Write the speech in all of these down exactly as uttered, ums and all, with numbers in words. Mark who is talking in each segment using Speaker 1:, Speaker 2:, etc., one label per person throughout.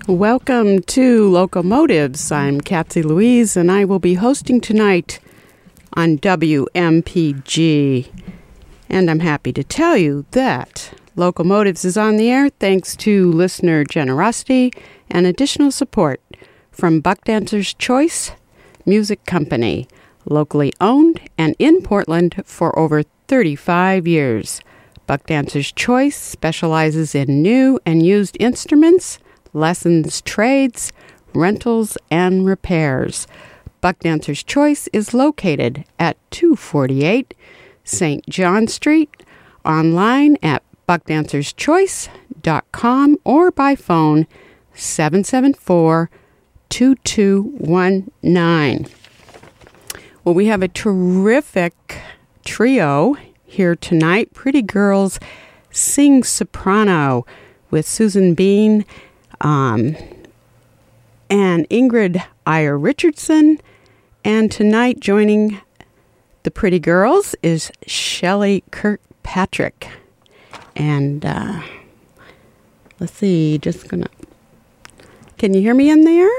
Speaker 1: Welcome to Locomotives. I'm Kathy Louise, and I will be hosting tonight on W M P G. And I'm happy to tell you that Locomotives is on the air thanks to listener generosity and additional support from Buck Dancer's Choice Music Company, locally owned and in Portland for over thirty-five years. Buck Dancer's Choice specializes in new and used instruments, lessons, trades, rentals, and repairs. Buck Dancer's Choice is located at two forty-eight Saint John Street, online at buck dancers choice dot com or by phone seven seven four, two two one nine. Well, we have a terrific trio here tonight. Pretty Girls Sing Soprano with Susan Bean Um, and Ingrid Iyer Richardson. And tonight joining the Pretty Girls is Shelley Kirkpatrick. And uh, let's see, just gonna... Can you hear me in there?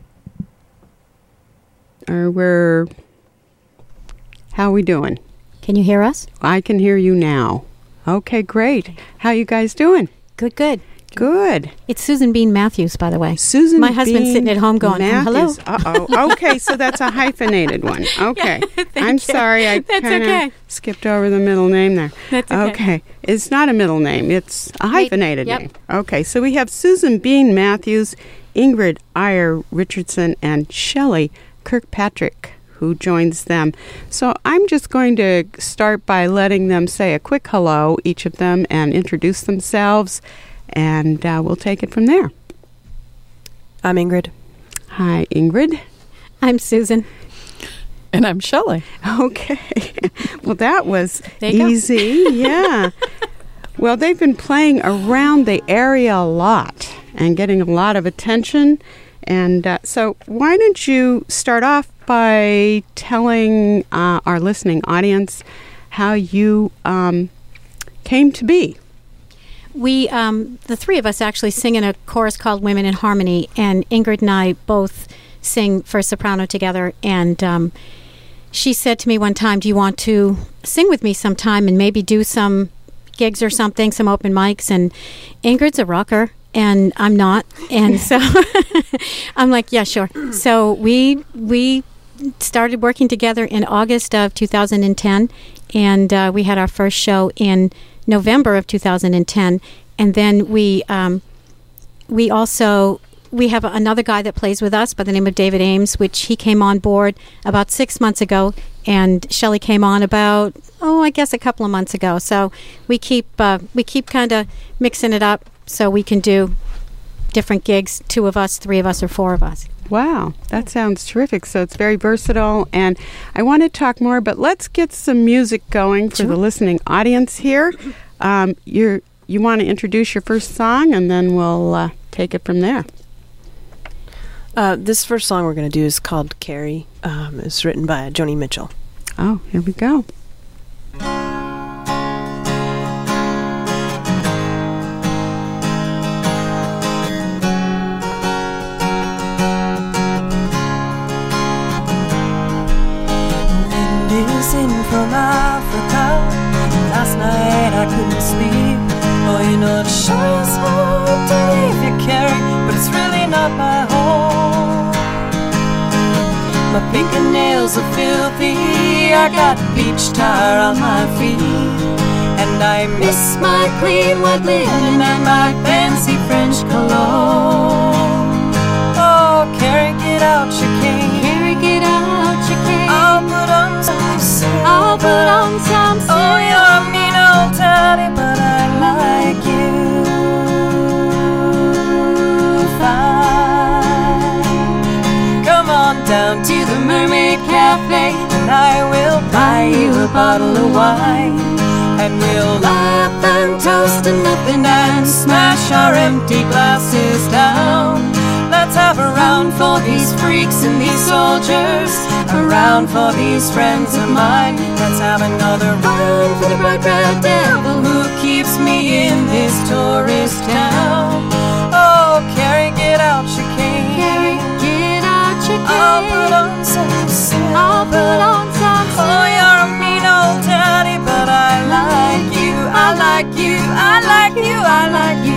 Speaker 1: Or we're... How are we doing?
Speaker 2: Can you hear us?
Speaker 1: I can hear you now. Okay, great. How you guys doing?
Speaker 2: Good, good.
Speaker 1: Good.
Speaker 2: It's Susan Bean Matthews, by the way.
Speaker 1: Susan
Speaker 2: My husband's
Speaker 1: Bean
Speaker 2: sitting at home going, um, hello.
Speaker 1: Matthews. Uh-oh. Okay, so that's a hyphenated one. Okay.
Speaker 2: Yeah,
Speaker 1: I'm
Speaker 2: you.
Speaker 1: sorry. I
Speaker 2: That's
Speaker 1: kind of
Speaker 2: okay.
Speaker 1: skipped over the middle name there.
Speaker 2: That's okay.
Speaker 1: Okay. It's not a middle name. It's a hyphenated
Speaker 2: Yep.
Speaker 1: name. Okay, so we have Susan Bean Matthews, Ingrid Iyer Richardson, and Shelley Kirkpatrick, who joins them. So I'm just going to start by letting them say a quick hello, each of them, and introduce themselves. And uh, we'll take it from there.
Speaker 3: I'm Ingrid.
Speaker 1: Hi, Ingrid.
Speaker 2: I'm Susan.
Speaker 3: And I'm Shelley.
Speaker 1: Okay. Well, that was
Speaker 2: There you
Speaker 1: easy. Yeah. Well, they've been playing around the area a lot and getting a lot of attention. And uh, so why don't you start off by telling uh, our listening audience how you um, came to be?
Speaker 2: We, um, the three of us actually sing in a chorus called Women in Harmony, and Ingrid and I both sing for soprano together. And um, she said to me one time, do you want to sing with me sometime and maybe do some gigs or something, some open mics? And Ingrid's a rocker, and I'm not. And so I'm like, yeah, sure. So we we started working together in August of two thousand ten, and uh, we had our first show in November of two thousand ten, and then we um, we also we have another guy that plays with us by the name of David Ames, which he came on board about six months ago, and Shelley came on about oh I guess a couple of months ago. So we keep uh, we keep kind of mixing it up so we can do different gigs, two of us, three of us, or four of us.
Speaker 1: Wow, that sounds terrific. So it's very versatile, and I want to talk more, but let's get some music going for
Speaker 2: Sure.
Speaker 1: the listening audience here. Um, you're, you want to introduce your first song, and then we'll uh, take it from there.
Speaker 3: Uh, this first song we're going to do is called Carrie. Um, it's written by Joni Mitchell.
Speaker 1: Oh, here we go.
Speaker 4: In from Africa. Last night I couldn't sleep. Oh, you know it sure is hard to leave you, Carrie, but it's really not my home. My fingernails are filthy. I got beach tar on my feet, and I miss my clean white linen and my fancy French cologne. Oh, Carrie, get out your cane. Carrie, get out your cane. I'll put on some I'll put on some silver. Oh, you're a mean old toddy, but I like you fine. Come on down to the Mermaid Cafe, and I will buy you a bottle of wine. And we'll laugh and toast to nothing and smash our empty glasses down. Let's have a round for these freaks and these soldiers, a round for these friends of mine. Let's have another round for the bright red devil who keeps me in this tourist town. Oh, Carrie, get out your cane.
Speaker 2: Carrie, get out your cane.
Speaker 4: I'll put on some silver.
Speaker 2: I'll put on some silver.
Speaker 4: Oh, you're a mean old daddy, but I like you. I like you. I like you. I like you.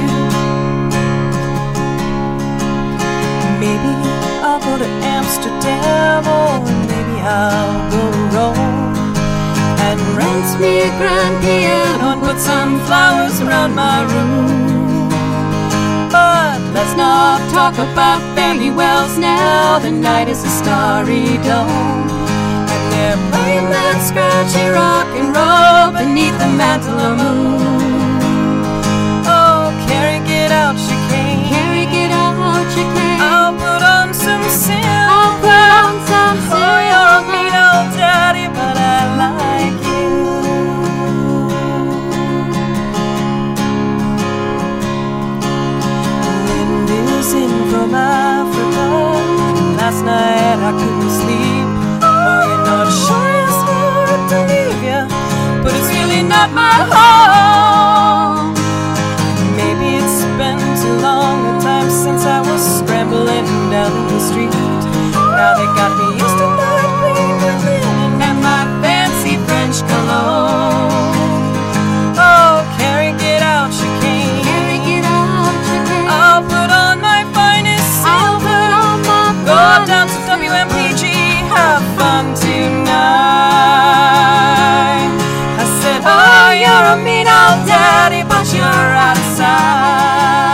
Speaker 4: Maybe I'll go to Amsterdam, or maybe I'll go to Rome and rent me a grand piano and put some flowers around my room. But let's not talk about fairy wells now. The night is a starry dome, and they're playing that scratchy rock and roll beneath the mantle of moon. Oh, Carrie, get out your cane.
Speaker 2: Carrie, get out your cane.
Speaker 4: I'll put on some silver.
Speaker 2: I'll put on some silver.
Speaker 4: Oh, you're a mean old daddy, but I like you. Wind is in from Africa. Last night I couldn't sleep. Oh, you're not sure it's hard to leave you, but it's really not my home. Maybe it's been too long a time since I was scrambling down the street. Now they got me used to my clean linen and my fancy French cologne. Oh, Carrie, get out your cane.
Speaker 2: Carrie, get out your cane.
Speaker 4: I'll put on my finest
Speaker 2: I'll
Speaker 4: silver.
Speaker 2: put on my
Speaker 4: Go
Speaker 2: finest
Speaker 4: down to W M P G, have fun tonight. I said, oh, you're a mean old daddy, but you're out of sight.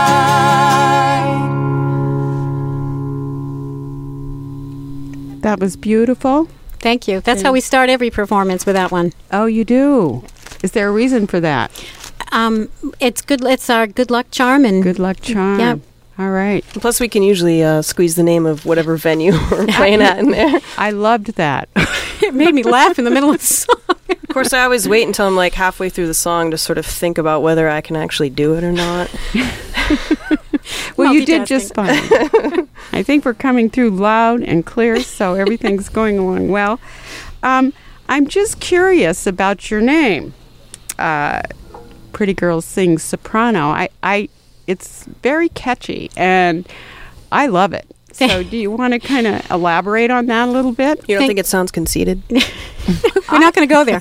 Speaker 1: That was beautiful.
Speaker 2: Thank you. That's how we start every performance with that one.
Speaker 1: Oh, you do? Is there a reason for that?
Speaker 2: Um, it's good. It's our good luck charm, and
Speaker 1: Good luck charm.
Speaker 2: Yep.
Speaker 1: All right.
Speaker 3: Plus, we can usually uh, squeeze the name of whatever venue we're playing at in there.
Speaker 1: I loved that.
Speaker 2: it made me laugh in the middle of the song.
Speaker 3: Of course, I always wait until I'm like halfway through the song to sort of think about whether I can actually do it or not.
Speaker 1: Well, you did just fine. I think we're coming through loud and clear, so everything's going along well. Um, I'm just curious about your name. Uh, Pretty Girls Sing Soprano. I, I, it's very catchy, and I love it. So do you want to kind of elaborate on that a little bit?
Speaker 3: You don't
Speaker 2: Thank-
Speaker 3: think it sounds conceited?
Speaker 2: We're not going to go there.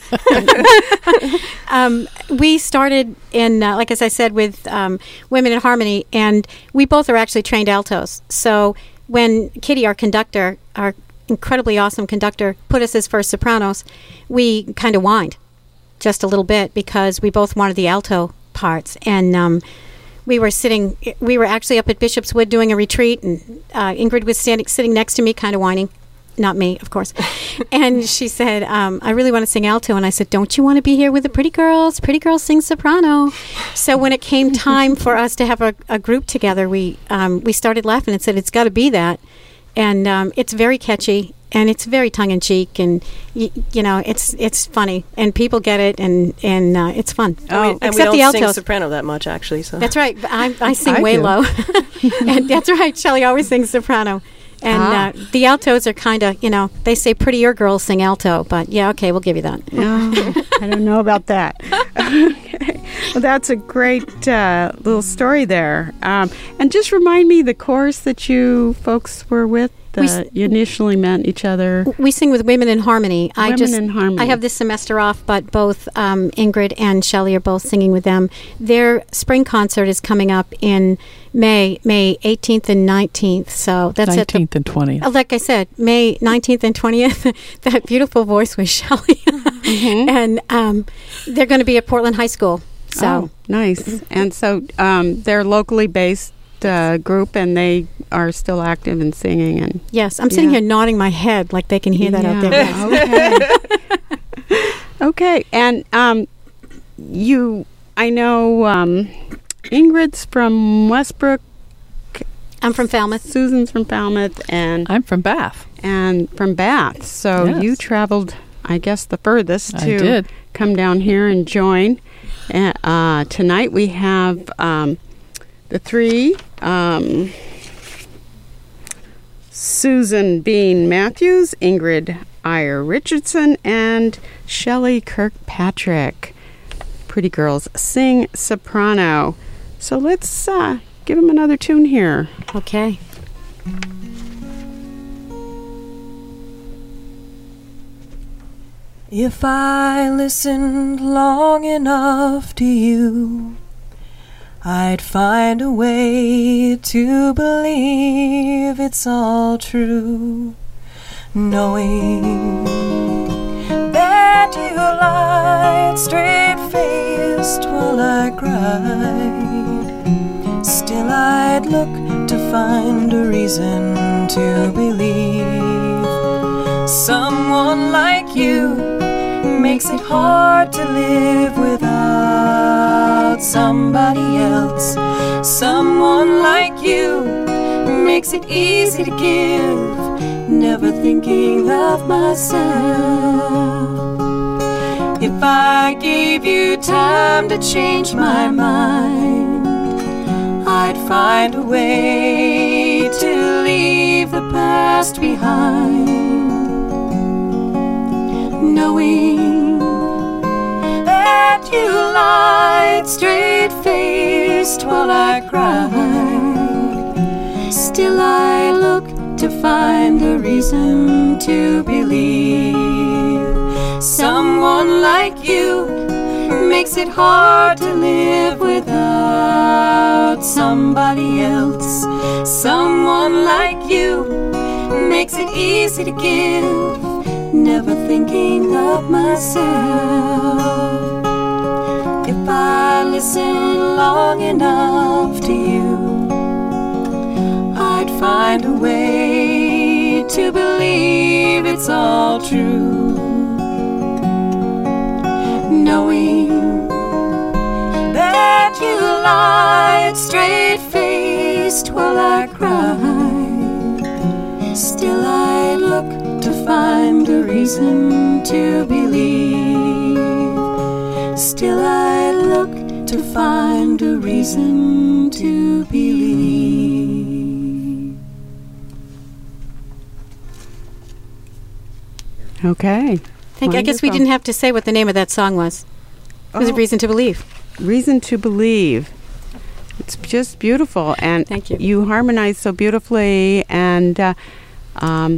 Speaker 2: um, we started in, uh, like as I said, with um, Women in Harmony, and we both are actually trained altos. So when Kitty, our conductor, our incredibly awesome conductor, put us as first sopranos, we kind of whined just a little bit because we both wanted the alto parts. And um, we were sitting, we were actually up at Bishop's Wood doing a retreat, and uh, Ingrid was standing, sitting next to me, kind of whining. Not me, of course. And she said, um, I really want to sing alto. And I said, don't you want to be here with the Pretty Girls? Pretty Girls sing soprano. So when it came time for us to have a, a group together, we um, we started laughing and said, it's got to be that. And um, it's very catchy, and it's very tongue-in-cheek, and, y- you know, it's it's funny. And people get it, and, and uh, it's fun.
Speaker 3: And we, and we
Speaker 2: Except
Speaker 3: don't
Speaker 2: the
Speaker 3: sing
Speaker 2: altos.
Speaker 3: soprano that much, actually. So
Speaker 2: That's right. But I, I sing
Speaker 1: I
Speaker 2: way
Speaker 1: do.
Speaker 2: low. And that's right. Shelley always sings soprano. And
Speaker 1: Ah.
Speaker 2: uh, the altos are kind of, you know, they say prettier girls sing alto, but yeah, okay, we'll give you that.
Speaker 1: No, I don't know about that. Okay. Well, that's a great uh, little story there. Um, and just remind me the chorus that you folks were with.
Speaker 2: We
Speaker 1: Uh,
Speaker 2: s-
Speaker 1: you initially met each other.
Speaker 2: We sing with Women in Harmony. I
Speaker 1: Women
Speaker 2: just
Speaker 1: in Harmony.
Speaker 2: I have this semester off, but both um, Ingrid and Shelley are both singing with them. Their spring concert is coming up in May, May eighteenth and nineteenth. So that's at the,
Speaker 5: nineteenth and twentieth.
Speaker 2: uh, like I said, May nineteenth and twentieth. That beautiful voice was Shelley.
Speaker 1: Mhm.
Speaker 2: And um, they're going to be at Portland High School. So
Speaker 1: Oh, nice. And so um, they're locally based uh, group, and they are still active and singing. And
Speaker 2: yes, I'm sitting
Speaker 1: Yeah.
Speaker 2: here nodding my head like they can hear that out
Speaker 1: Yeah,
Speaker 2: there.
Speaker 1: Okay. Okay. And um, you, I know um, Ingrid's from Westbrook.
Speaker 2: I'm from Falmouth.
Speaker 1: Susan's from Falmouth, and
Speaker 5: I'm from Bath.
Speaker 1: and from Bath. So
Speaker 5: Yes.
Speaker 1: you traveled, I guess, the furthest
Speaker 5: I
Speaker 1: to
Speaker 5: did.
Speaker 1: come down here and join. Uh, uh, tonight we have um, the three. Um, Susan Bean Matthews, Ingrid Iyer Richardson, and Shelley Kirkpatrick. Pretty Girls Sing Soprano. So let's uh, give him another tune here.
Speaker 2: Okay.
Speaker 4: If I listened long enough to you, I'd find a way to believe it's all true, knowing that you lied straight-faced while I cried. Still I'd look to find a reason to believe someone like you makes it hard to live without somebody else. Someone like you makes it easy to give, never thinking of myself. If I gave you time to change my mind, I'd find a way to leave the past behind, knowing that you lied straight-faced while I cried. Still I look to find a reason to believe someone like you makes it hard to live without somebody else. Someone like you makes it easy to give, never thinking of myself. If I listen long enough to you, I'd find a way to believe it's all true, knowing that you lied straight-faced while I cried. Still I look to find a reason to believe. Still I look to find a reason to believe.
Speaker 1: Okay.
Speaker 2: I think I guess we didn't have to say what the name of that song was. It was
Speaker 1: Oh.
Speaker 2: a Reason to Believe.
Speaker 1: Reason to Believe. It's just beautiful, and
Speaker 2: Thank you.
Speaker 1: You harmonize so beautifully, and uh, um,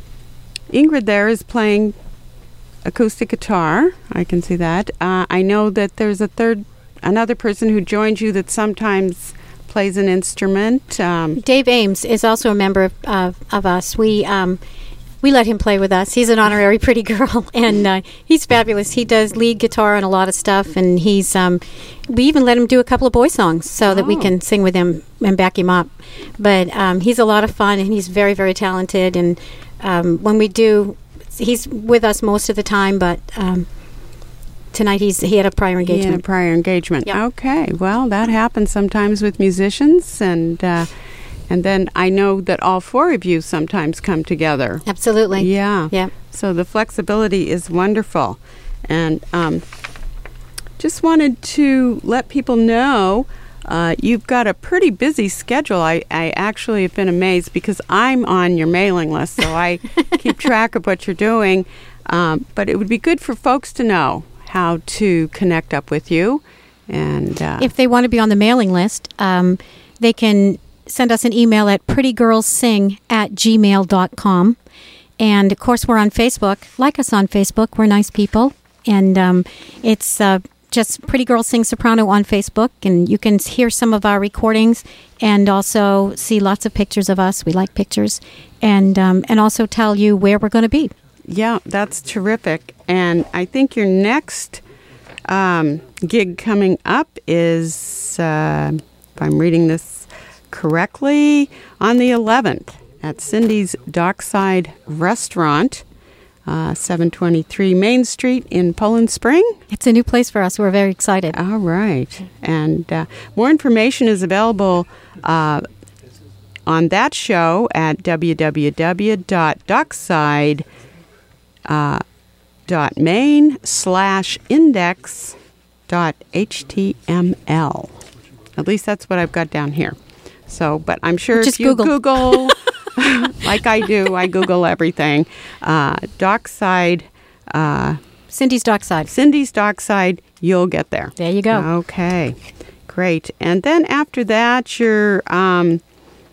Speaker 1: Ingrid there is playing acoustic guitar. I can see that. Uh, I know that there's a third, another person who joins you that sometimes plays an instrument. Um,
Speaker 2: Dave Ames is also a member of, uh, of us. We um, we let him play with us. He's an honorary pretty girl, and uh, he's fabulous. He does lead guitar on a lot of stuff, and he's um, we even let him do a couple of boy songs so that we
Speaker 1: Oh.
Speaker 2: can sing with him and back him up. But um, he's a lot of fun, and he's very, very talented. And um, when we do, he's with us most of the time, but um, tonight he's he had a prior
Speaker 1: he had a
Speaker 2: engagement.
Speaker 1: prior engagement.
Speaker 2: Yeah.
Speaker 1: Okay. Well, that happens sometimes with musicians, and uh, and then I know that all four of you sometimes come together.
Speaker 2: Absolutely.
Speaker 1: Yeah.
Speaker 2: Yeah.
Speaker 1: So the flexibility is wonderful. And um, just wanted to let people know uh, you've got a pretty busy schedule. I, I actually have been amazed because I'm on your mailing list, so I keep track of what you're doing. Um, but it would be good for folks to know how to connect up with you. And uh,
Speaker 2: If they want to be on the mailing list, um, they can send us an email at prettygirlsing at gmail dot com. And, of course, we're on Facebook. Like us on Facebook. We're nice people. And um, it's uh, just Pretty Girl Sing Soprano on Facebook. And you can hear some of our recordings and also see lots of pictures of us. We like pictures. And, um, and also tell you where we're going to be.
Speaker 1: yeah, that's terrific. And I think your next um, gig coming up is, uh, if I'm reading this correctly, on the eleventh at Cindy's Dockside Restaurant, uh, seven twenty-three Main Street in Poland Spring.
Speaker 2: It's a new place for us. We're very excited.
Speaker 1: All right. And uh, more information is available uh, on that show at w w w dot dockside dot main slash index dot h t m l. At least that's what I've got down here. So, but I'm sure
Speaker 2: Just
Speaker 1: if you
Speaker 2: Google.
Speaker 1: Google, like I do, I Google everything. Uh, Dockside, uh,
Speaker 2: Cindy's Dockside.
Speaker 1: Cindy's Dockside, you'll get there.
Speaker 2: There you go.
Speaker 1: Okay. Great. And then after that, you're um,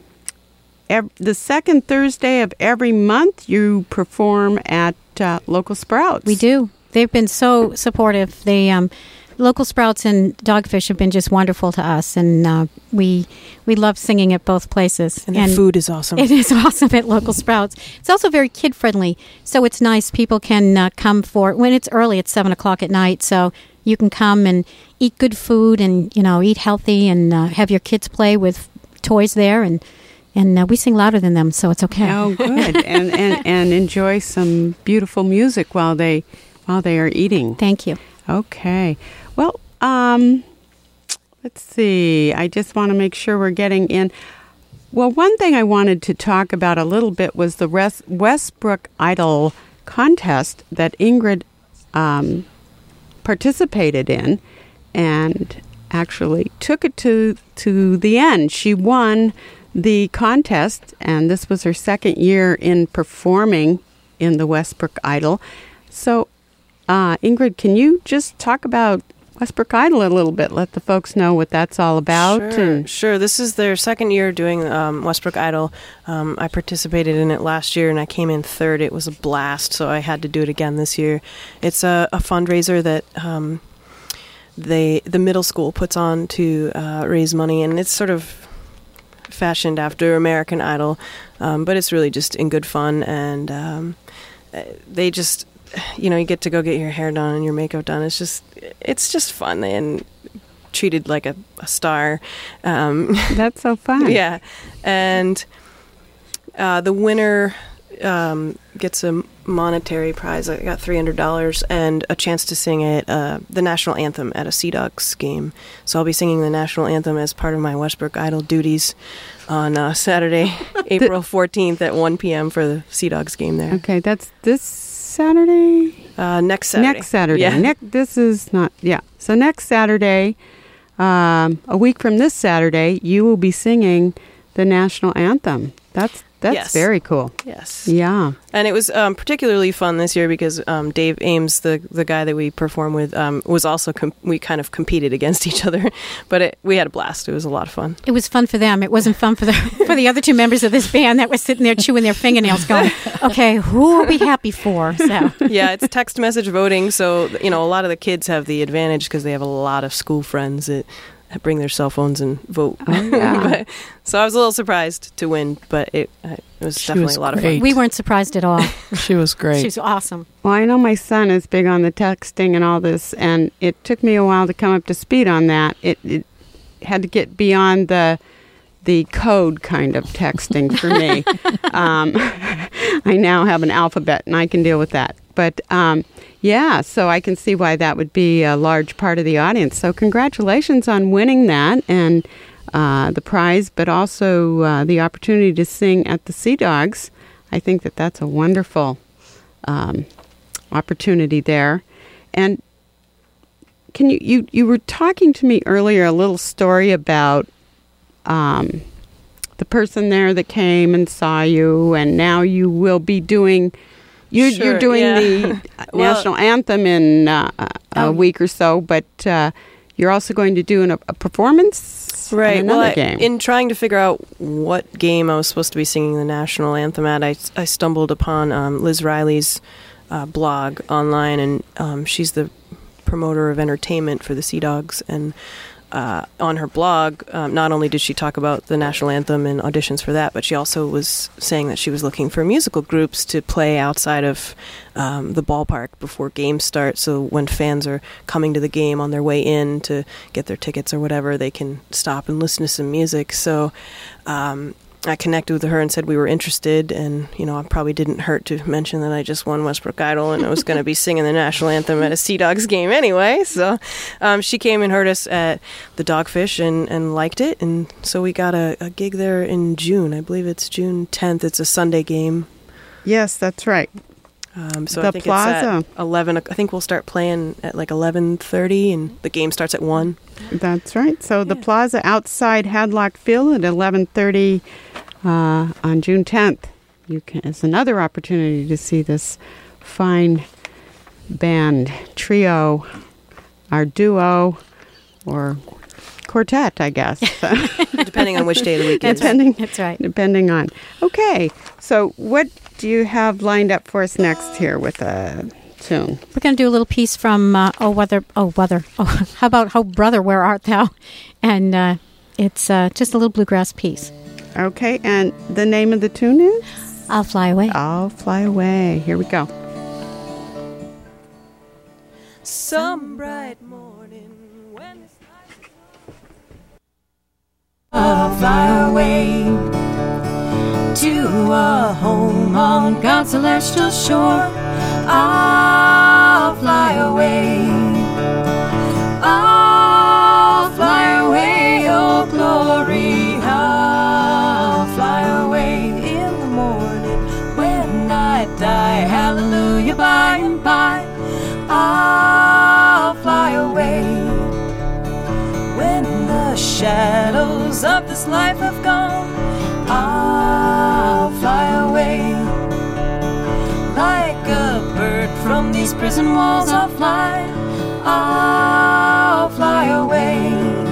Speaker 1: ev- the second Thursday of every month, you perform at uh, Local Sprouts.
Speaker 2: We do. They've been so supportive. They um, Local Sprouts and Dogfish have been just wonderful to us, and uh, we we love singing at both places.
Speaker 3: And the food is awesome.
Speaker 2: It is awesome at Local Sprouts. It's also very kid friendly, so it's nice. People can uh, come for when it's early. It's seven o'clock at night, so you can come and eat good food, and you know, eat healthy, and uh, have your kids play with toys there, and and uh, we sing louder than them, so it's okay.
Speaker 1: Oh, good, and, and and enjoy some beautiful music while they while they are eating.
Speaker 2: Thank you.
Speaker 1: Okay. Well, um, let's see. I just want to make sure we're getting in. Well, one thing I wanted to talk about a little bit was the Res- Westbrook Idol contest that Ingrid um, participated in and actually took it to, to the end. She won the contest, and this was her second year in performing in the Westbrook Idol. So, Uh, Ingrid, can you just talk about Westbrook Idol a little bit? Let the folks know what that's all about.
Speaker 3: Sure,
Speaker 1: and
Speaker 3: sure. This is their second year doing um, Westbrook Idol. Um, I participated in it last year, and I came in third. It was a blast, so I had to do it again this year. It's a, a fundraiser that um, they the middle school puts on to uh, raise money, and it's sort of fashioned after American Idol, um, but it's really just in good fun, and um, they just... you know, you get to go get your hair done and your makeup done. It's just, it's just fun and treated like a, a star. Um,
Speaker 1: that's so fun.
Speaker 3: Yeah. And uh, the winner um, gets a monetary prize. I got three hundred dollars and a chance to sing at uh, the national anthem at a Sea Dogs game. So I'll be singing the national anthem as part of my Westbrook Idol duties on uh, Saturday, April fourteenth at one p.m. for the Sea Dogs game there.
Speaker 1: Okay, that's this Saturday?
Speaker 3: Uh, next Saturday.
Speaker 1: Next Saturday.
Speaker 3: Yeah.
Speaker 1: Ne- this is not, yeah. So next Saturday, um, a week from this Saturday, you will be singing the national anthem. That's that's
Speaker 3: Yes.
Speaker 1: very cool.
Speaker 3: Yes.
Speaker 1: Yeah.
Speaker 3: And it was um, particularly fun this year because um, Dave Ames, the the guy that we perform with, um, was also, com- we kind of competed against each other. But it, we had a blast. It was a lot of fun.
Speaker 2: It was fun for them. It wasn't fun for the for the other two members of this band that were sitting there chewing their fingernails going, okay, who are we happy for? So
Speaker 3: Yeah, it's text message voting. So, you know, a lot of the kids have the advantage because they have a lot of school friends that bring their cell phones and vote.
Speaker 1: Oh, yeah.
Speaker 3: But, so I was a little surprised to win, but it, it was
Speaker 5: She
Speaker 3: definitely
Speaker 5: was
Speaker 3: a lot
Speaker 5: great.
Speaker 3: of fun.
Speaker 2: we weren't surprised at all.
Speaker 5: She was great.
Speaker 2: She was awesome.
Speaker 1: Well, I know my son is big on the texting and all this, and it took me a while to come up to speed on that. It, it had to get beyond the the code kind of texting for me. um, I now have an alphabet, and I can deal with that. But um, yeah, so I can see why that would be a large part of the audience. So congratulations on winning that and uh, the prize, but also uh, the opportunity to sing at the Sea Dogs. I think that that's a wonderful um, opportunity there. And can you, you, you were talking to me earlier a little story about um, the person there that came and saw you, and now you will be doing... You're,
Speaker 3: Sure,
Speaker 1: you're doing
Speaker 3: yeah.
Speaker 1: the
Speaker 3: Well,
Speaker 1: national anthem in uh, a
Speaker 3: um,
Speaker 1: week or so, but uh, you're also going to do an, a performance
Speaker 3: Right.
Speaker 1: in
Speaker 3: Well,
Speaker 1: another
Speaker 3: I,
Speaker 1: game.
Speaker 3: in trying to figure out what game I was supposed to be singing the national anthem at, I, I stumbled upon um, Liz Riley's uh, blog online, and um, she's the promoter of entertainment for the Sea Dogs. And uh, on her blog, um, not only did she talk about the national anthem and auditions for that, but she also was saying that she was looking for musical groups to play outside of um, the ballpark before games start. So when fans are coming to the game on their way in to get their tickets or whatever, they can stop and listen to some music. So um, I connected with her and said we were interested, and you know, I probably didn't hurt to mention that I just won Westbrook Idol and I was going to be singing the national anthem at a Sea Dogs game anyway. So um, she came and heard us at the Dogfish and, and liked it, and so we got a, a gig there in June. I believe it's June tenth. It's a Sunday game.
Speaker 1: yes, that's right.
Speaker 3: Um, so
Speaker 1: The
Speaker 3: I think
Speaker 1: Plaza.
Speaker 3: it's at eleven. I think we'll start playing at like eleven thirty, and the game starts at one.
Speaker 1: That's right. So the plaza outside Hadlock Field at eleven thirty uh, on June tenth. You can. It's another opportunity to see this fine band, trio, our duo, or quartet, I guess.
Speaker 3: Depending on which day of the week it is.
Speaker 1: Depending,
Speaker 2: That's right.
Speaker 1: Depending on. Okay, so what do you have lined up for us next here with a tune?
Speaker 2: We're going to do a little piece from uh, Oh Weather, Oh Weather. Oh, how about Oh Brother, Where Art Thou? And uh, it's uh, just a little bluegrass piece.
Speaker 1: Okay, and the name of the tune is?
Speaker 2: I'll Fly Away.
Speaker 1: I'll Fly Away. Here we go.
Speaker 4: Some bright morning when it's night, I'll fly away to a home on God's celestial shore. I'll fly away. I'll fly away, oh glory. I'll fly away in the morning when I die. Hallelujah, by and by. I'll fly away when the shadows of this life have gone. I'll fly away like a bird from these prison walls. I'll fly. I'll fly away.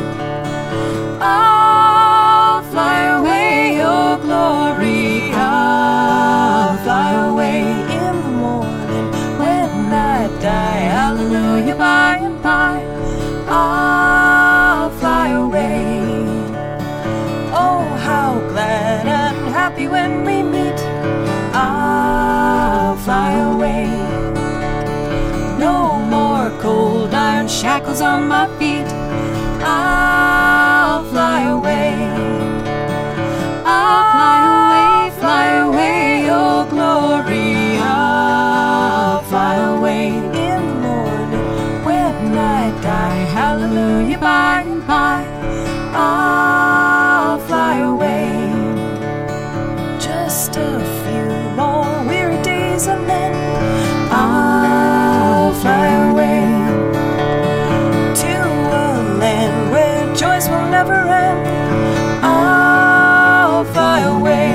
Speaker 4: I'll fly away, oh glory. I'll fly away in the morning when I die. Hallelujah, by and by. I'll fly away. Oh, how glad and happy when we meet. I'll fly away. No more cold iron shackles on my feet. I'll fly away. I'll fly away, fly away, oh glory. I'll fly away in the morning when I die. Hallelujah, by and by. I'll fly away. Just a few more weary days and then I'll fly away to a land where joys will never end. I'll fly away.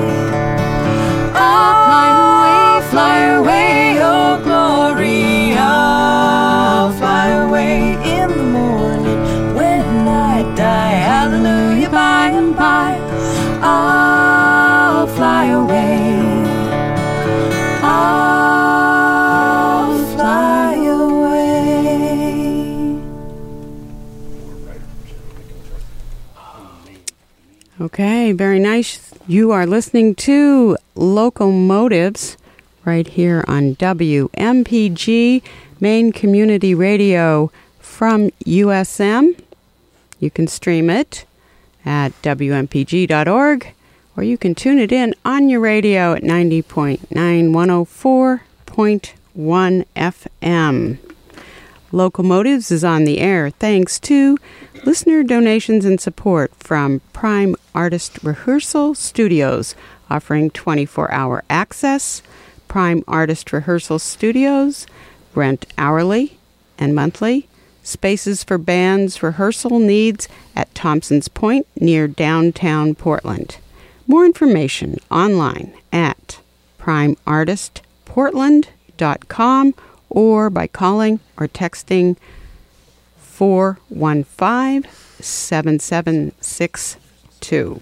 Speaker 4: I'll fly away, fly away, oh glory. I'll fly away in the morning when I die. Hallelujah, by and by. I'll fly away. I'll fly away.
Speaker 1: Okay, very nice. You are listening to Locomotives right here on W M P G, Maine Community Radio from U S M. You can stream it at W M P G dot org, or you can tune it in on your radio at ninety point nine, one oh four point one F M. Locomotives is on the air thanks to listener donations and support from Prime Artist Rehearsal Studios, offering twenty-four hour access. Prime Artist Rehearsal Studios rent hourly and monthly. Spaces for bands rehearsal needs at Thompson's Point near downtown Portland. More information online at prime artist portland dot com or by calling or texting four one five, seven seven six two.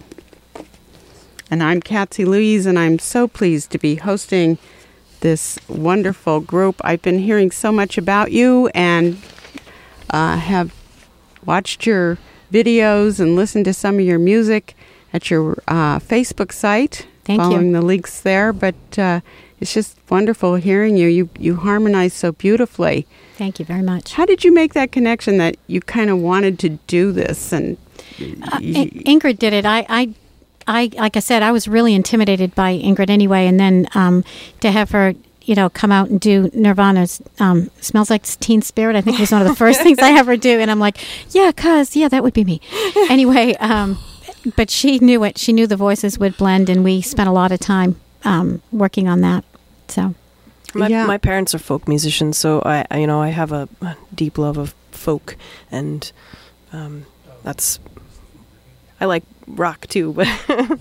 Speaker 1: And I'm Kathy Louise, and I'm so pleased to be hosting this wonderful group. I've been hearing so much about you and uh, have watched your videos and listened to some of your music at your uh, Facebook site.
Speaker 2: Thank
Speaker 1: following
Speaker 2: you.
Speaker 1: the links there. But uh, it's just wonderful hearing you. You you harmonize so beautifully.
Speaker 2: Thank you very much.
Speaker 1: How did you make that connection that you kind of wanted to do this? And
Speaker 2: Uh, In- Ingrid did it. I, I, I, like I said, I was really intimidated by Ingrid anyway, and then um, to have her, you know, come out and do Nirvana's um, "Smells Like Teen Spirit," I think was one of the first things I ever do, and I'm like, yeah, cause yeah, that would be me. Anyway, um, but she knew it. She knew the voices would blend, and we spent a lot of time um, working on that. So.
Speaker 3: My,
Speaker 1: Yeah.
Speaker 3: my parents are folk musicians, so I, I, you know, I have a, a deep love of folk, and um, that's. I like rock too, but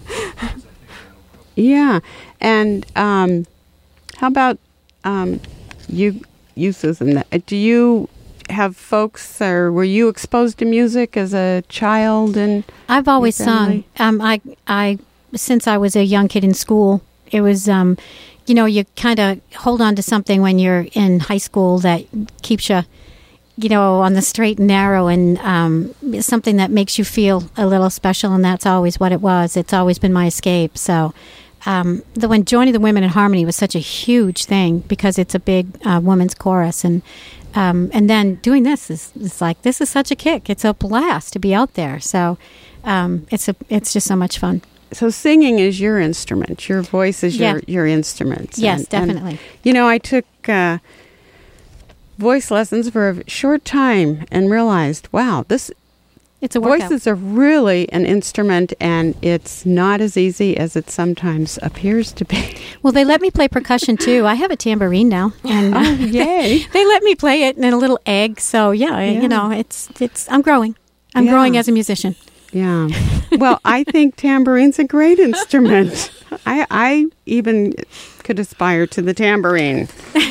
Speaker 1: Yeah, and um, how about um, you, you, Susan? Do you have folks, or were you exposed to music as a child? And
Speaker 2: I've always sung. Um, I, I, since I was a young kid in school, it was, um, you know, you kind of hold on to something when you're in high school that keeps you, you know, on the straight and narrow, and um, something that makes you feel a little special, and that's always what it was. It's always been my escape. So um, the when joining the Women in Harmony was such a huge thing because it's a big uh, women's chorus, and um, and then doing this is, is like, this is such a kick. It's a blast to be out there. So um, it's a it's just so much fun.
Speaker 1: So singing is your instrument. Your voice is your,
Speaker 2: Yeah.
Speaker 1: your instrument.
Speaker 2: Yes,
Speaker 1: And- and,
Speaker 2: definitely.
Speaker 1: you know, I took uh, voice lessons for a short time and realized, wow, this
Speaker 2: It's a workout.
Speaker 1: voices are really an instrument, and it's not as easy as it sometimes appears to be.
Speaker 2: Well, they let me play percussion too. I have a tambourine now, and
Speaker 1: Oh, yay.
Speaker 2: they let me play it in a little egg. So yeah, I-
Speaker 1: Yeah.
Speaker 2: you know, it's it's. I'm growing. I'm
Speaker 1: Yeah.
Speaker 2: growing as a musician.
Speaker 1: Yeah. Well, I think tambourine's a great instrument. I, I even could aspire to the tambourine.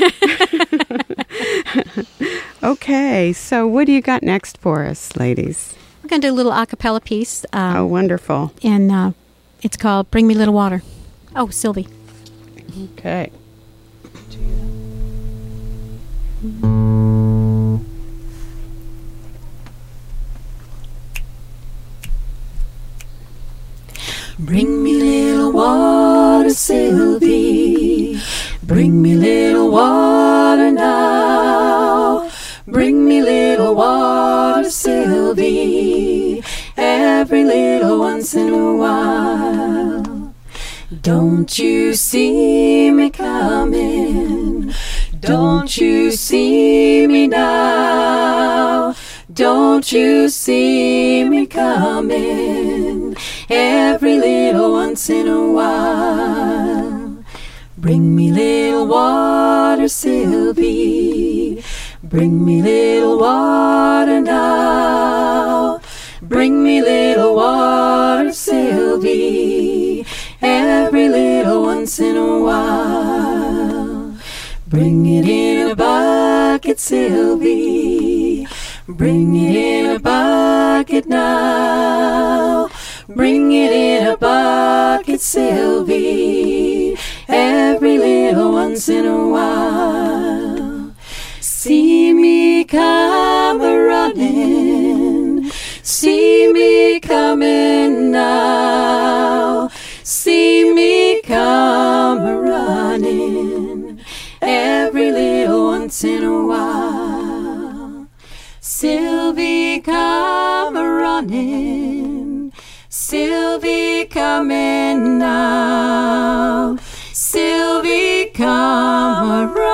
Speaker 1: Okay, so what do you got next for us, ladies?
Speaker 2: We're going to do a little a cappella piece, um,
Speaker 1: Oh, wonderful.
Speaker 2: and uh, it's called "Bring Me Little Water." Oh, Sylvie.
Speaker 1: Okay.
Speaker 4: Bring me little water, Sylvie. Bring me little water now. Bring me little water, Sylvie. Every little once in a while. Don't you see me coming? Don't you see me now? Don't you see me coming? Every little once in a while. Bring me little water, Sylvie. Bring me little water now. Bring me little water, Sylvie. Every little once in a while. Bring it in a bucket, Sylvie. Bring it in a bucket now. Bring it in a bucket, Sylvie. Every little once in a while. See me come a-running. See me coming now. See me come a-running. Every little once in a while. Sylvie come a-running. Sylvie coming now. Sylvie come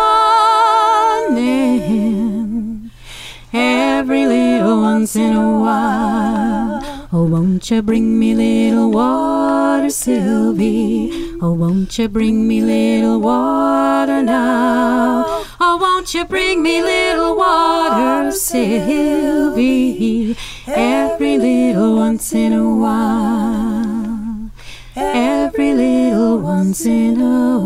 Speaker 4: a-running. Every little once in a while. Oh, won't you bring me little water, Sylvie? Oh, won't you bring me little water now? Oh, won't you bring me little water, Sylvie? Every little once in a while. Every little once in a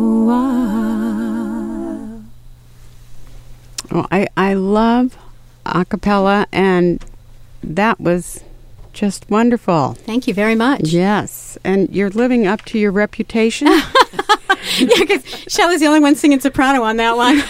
Speaker 4: while.
Speaker 1: Well, I, I love a cappella, and that was just wonderful.
Speaker 2: Thank you very much.
Speaker 1: Yes, and you're living up to your reputation.
Speaker 2: Yeah, because Shelley's the only one singing soprano on that one.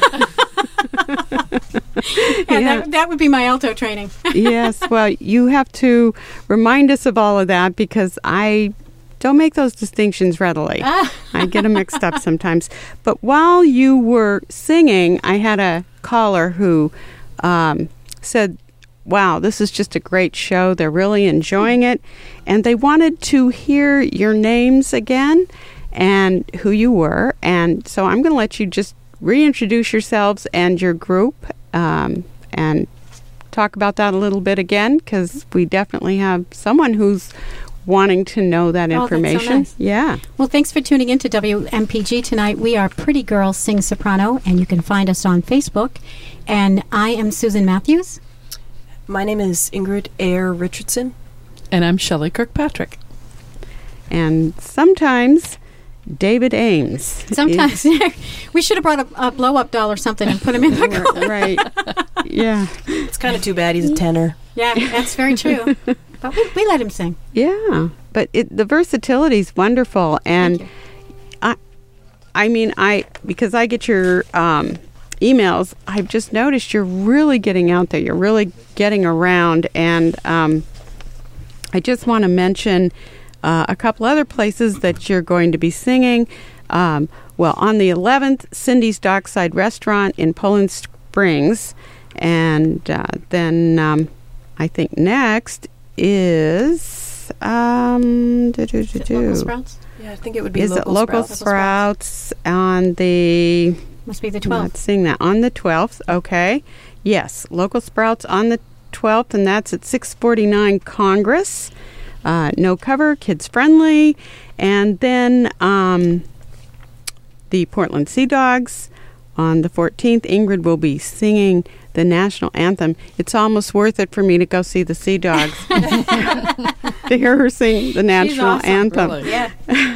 Speaker 2: And
Speaker 1: Yeah.
Speaker 2: that, that would be my alto training.
Speaker 1: Yes, well, you have to remind us of all of that, because I don't make those distinctions readily.
Speaker 2: Ah.
Speaker 1: I get them mixed up sometimes. But while you were singing, I had a caller who um, said, wow, this is just a great show. They're really enjoying it. And they wanted to hear your names again and who you were. And so I'm going to let you just reintroduce yourselves and your group um, and talk about that a little bit again, because we definitely have someone who's wanting to know that
Speaker 2: Oh, that's so
Speaker 1: information.
Speaker 2: nice.
Speaker 1: Yeah.
Speaker 2: Well, thanks for tuning in to W M P G tonight. We are Pretty Girls Sing Soprano, and you can find us on Facebook. And I am Susan Matthews.
Speaker 3: My name is Ingrid Ayer Richardson.
Speaker 5: And I'm Shelley Kirkpatrick.
Speaker 1: And sometimes David Ames.
Speaker 2: Sometimes we should have brought a, a blow-up doll or something and put him in the car.
Speaker 1: Right. Yeah.
Speaker 3: It's kind of too bad he's a tenor.
Speaker 2: Yeah, that's very true. But we, we let him sing.
Speaker 1: Yeah. But it, the versatility is wonderful. And I, I mean, I because I get your um, emails, I've just noticed you're really getting out there. You're really getting around. And um, I just want to mention uh, a couple other places that you're going to be singing. Um, well, on the eleventh, Cindy's Dockside Restaurant in Poland Springs. And uh, then um, I think next is... Um, do, do, do, do.
Speaker 2: Local Sprouts?
Speaker 3: Yeah, I think it would be
Speaker 1: Is
Speaker 3: Local
Speaker 1: it Local
Speaker 3: Sprouts.
Speaker 1: Sprouts on the...
Speaker 2: Must be the
Speaker 1: I'm not
Speaker 2: twelfth.
Speaker 1: seeing that. On the twelfth, okay. Yes, Local Sprouts on the twelfth, and that's at six forty-nine Congress. Uh, no cover, kids friendly. And then um, the Portland Sea Dogs on the fourteenth. Ingrid will be singing the national anthem. It's almost worth it for me to go see the Sea Dogs to hear her sing the national
Speaker 2: awesome.
Speaker 1: anthem.
Speaker 5: Really?
Speaker 2: Yeah.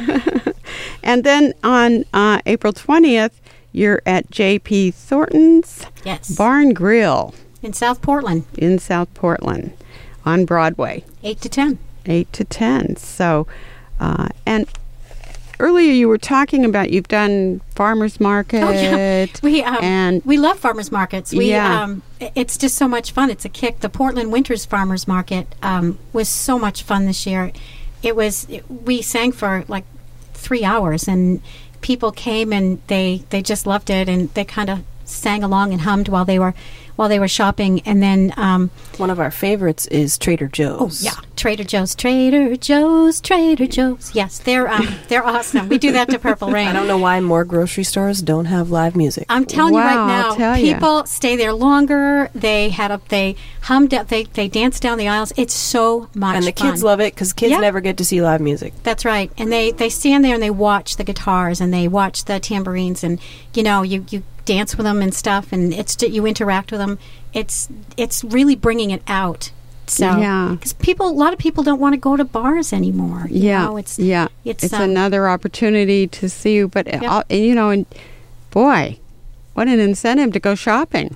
Speaker 1: And then on uh, April twentieth, you're at J P Thornton's
Speaker 2: Yes.
Speaker 1: Barn Grill
Speaker 2: In South Portland,
Speaker 1: in South Portland on Broadway,
Speaker 2: eight to ten.
Speaker 1: eight to ten. So, uh, and earlier you were talking about you've done farmers market.
Speaker 2: Oh, yeah. We, um,
Speaker 1: and
Speaker 2: we love farmers markets. We,
Speaker 1: Yeah.
Speaker 2: um, it's just so much fun. It's a kick. The Portland Winters Farmers Market um, was so much fun this year. It was. It, we sang for like three hours, and people came and they they just loved it, and they kind of sang along and hummed while they were while they were shopping. And then um,
Speaker 3: One of our favorites is Trader
Speaker 2: oh
Speaker 3: Joe's.
Speaker 2: yeah, Trader Joe's, Trader Joe's, Trader Joe's. Yes, they're um, they're awesome. We do that to Purple Rain.
Speaker 3: I don't know why more grocery stores don't have live music.
Speaker 2: I'm telling you
Speaker 1: Wow,
Speaker 2: right
Speaker 1: I'll
Speaker 2: now,
Speaker 1: tell ya.
Speaker 2: people stay there longer. They had up, they hummed, up, they they danced down the aisles. It's so much
Speaker 3: and the
Speaker 2: fun.
Speaker 3: kids love it because kids
Speaker 2: Yeah.
Speaker 3: never get to see live music.
Speaker 2: That's right. And they they stand there and they watch the guitars and they watch the tambourines, and you know you you dance with them and stuff, and it's you interact with them. It's it's really bringing it out. So
Speaker 1: Yeah.
Speaker 2: because people, a lot of people don't want to go to bars anymore. You
Speaker 1: yeah,
Speaker 2: know, it's
Speaker 1: yeah,
Speaker 2: it's,
Speaker 1: it's
Speaker 2: um,
Speaker 1: another opportunity to see you. But
Speaker 2: Yeah.
Speaker 1: uh, and, you know, and boy, what an incentive to go shopping,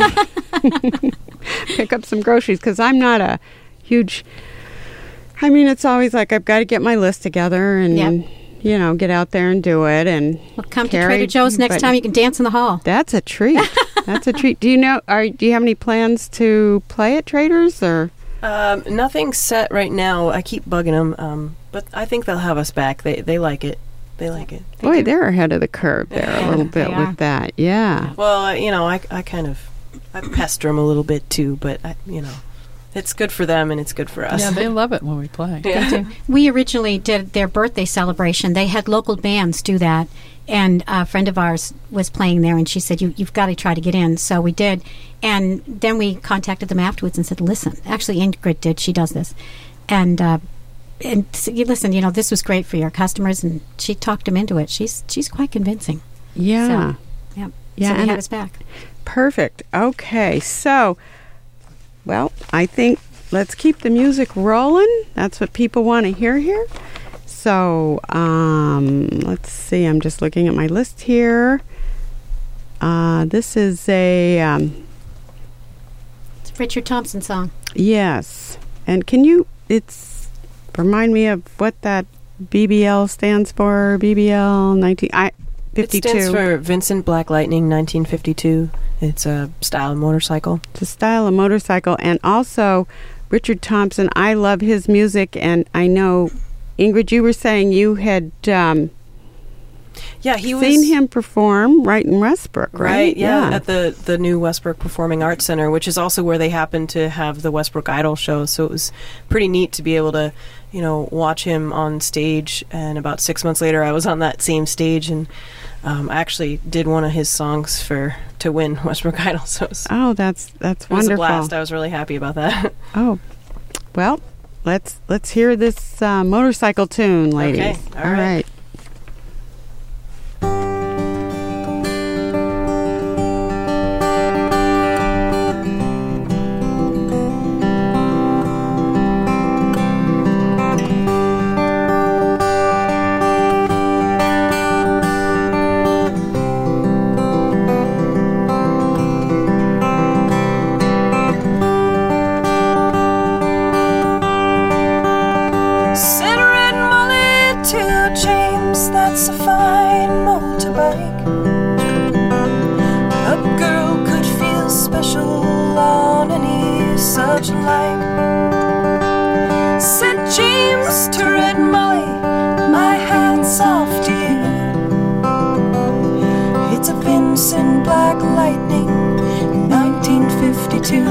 Speaker 1: pick up some groceries. Because I'm not a huge. I mean, it's always like I've got to get my list together and
Speaker 2: Yep.
Speaker 1: you know get out there and do it. And
Speaker 2: Well, come to
Speaker 1: carry-
Speaker 2: Trader Joe's next
Speaker 1: but
Speaker 2: time. You can dance in the hall.
Speaker 1: That's a treat. That's a treat. Do you know? Are do you have any plans to play at Traders or?
Speaker 3: Um, nothing set right now. I keep bugging them, um, but I think they'll have us back. They they like it. They like it.
Speaker 2: They
Speaker 1: Boy,
Speaker 2: do.
Speaker 1: they're ahead of the curve there a
Speaker 2: Yeah,
Speaker 1: little bit
Speaker 2: they
Speaker 1: with
Speaker 2: are.
Speaker 1: that. Yeah.
Speaker 3: Well, uh, you know, I, I kind of I pester them a little bit too, but I, you know, it's good for them and it's good for us.
Speaker 5: Yeah, they love it when we play.
Speaker 3: Yeah.
Speaker 2: We originally did their birthday celebration. They had local bands do that, and a friend of ours was playing there, and she said, you, you've got to try to get in. So we did, and then we contacted them afterwards and said, listen, actually Ingrid did, she does this, and uh, and so you listen, you know, this was great for your customers, and she talked them into it. She's she's quite convincing.
Speaker 1: Yeah.
Speaker 2: So, yeah.
Speaker 1: Yeah,
Speaker 2: So they
Speaker 1: and
Speaker 2: had
Speaker 1: it-
Speaker 2: us back.
Speaker 1: Perfect. Okay. So, well, I think let's keep the music rolling. That's what people want to hear here. So, um, let's see. I'm just looking at my list here. Uh, this is a, um,
Speaker 2: It's a Richard Thompson song.
Speaker 1: yes. And can you, it's, remind me of what that B B L stands for? B B L nineteen, I,
Speaker 3: It
Speaker 1: fifty-two.
Speaker 3: stands for Vincent Black Lightning nineteen fifty-two. It's a style of motorcycle.
Speaker 1: To style a motorcycle. And also Richard Thompson, I love his music, and I know Ingrid, you were saying you had um,
Speaker 3: Yeah, he was
Speaker 1: seen him perform right in Westbrook, right?
Speaker 3: Right, yeah, at the the new Westbrook Performing Arts Center, which is also where they happen to have the Westbrook Idol show. So it was pretty neat to be able to, you know, watch him on stage. And about six months later, I was on that same stage, and um, I actually did one of his songs for to win Westbrook Idol. So it was,
Speaker 1: Oh, that's that's
Speaker 3: it was a
Speaker 1: wonderful.
Speaker 3: blast. I was really happy about that.
Speaker 1: Oh, well, let's let's hear this uh, motorcycle tune, ladies.
Speaker 3: Okay, all
Speaker 1: all
Speaker 3: right.
Speaker 1: right.
Speaker 4: like a girl could feel special on any such like. Said James to Red Molly, my hat's off to you. It's a Vincent Black Lightning, nineteen fifty-two.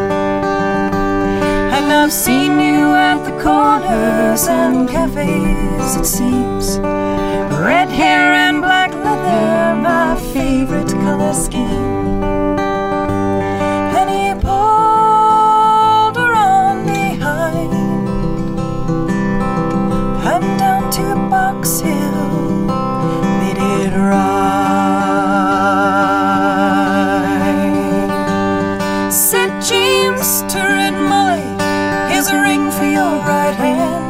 Speaker 4: And I've seen you at the corners and cafes, it seems. Red hair and black leather, my favorite color scheme. And he pulled her on behind and down to Box Hill they did ride. Said James to Red Molly, here's a ring for your right hand.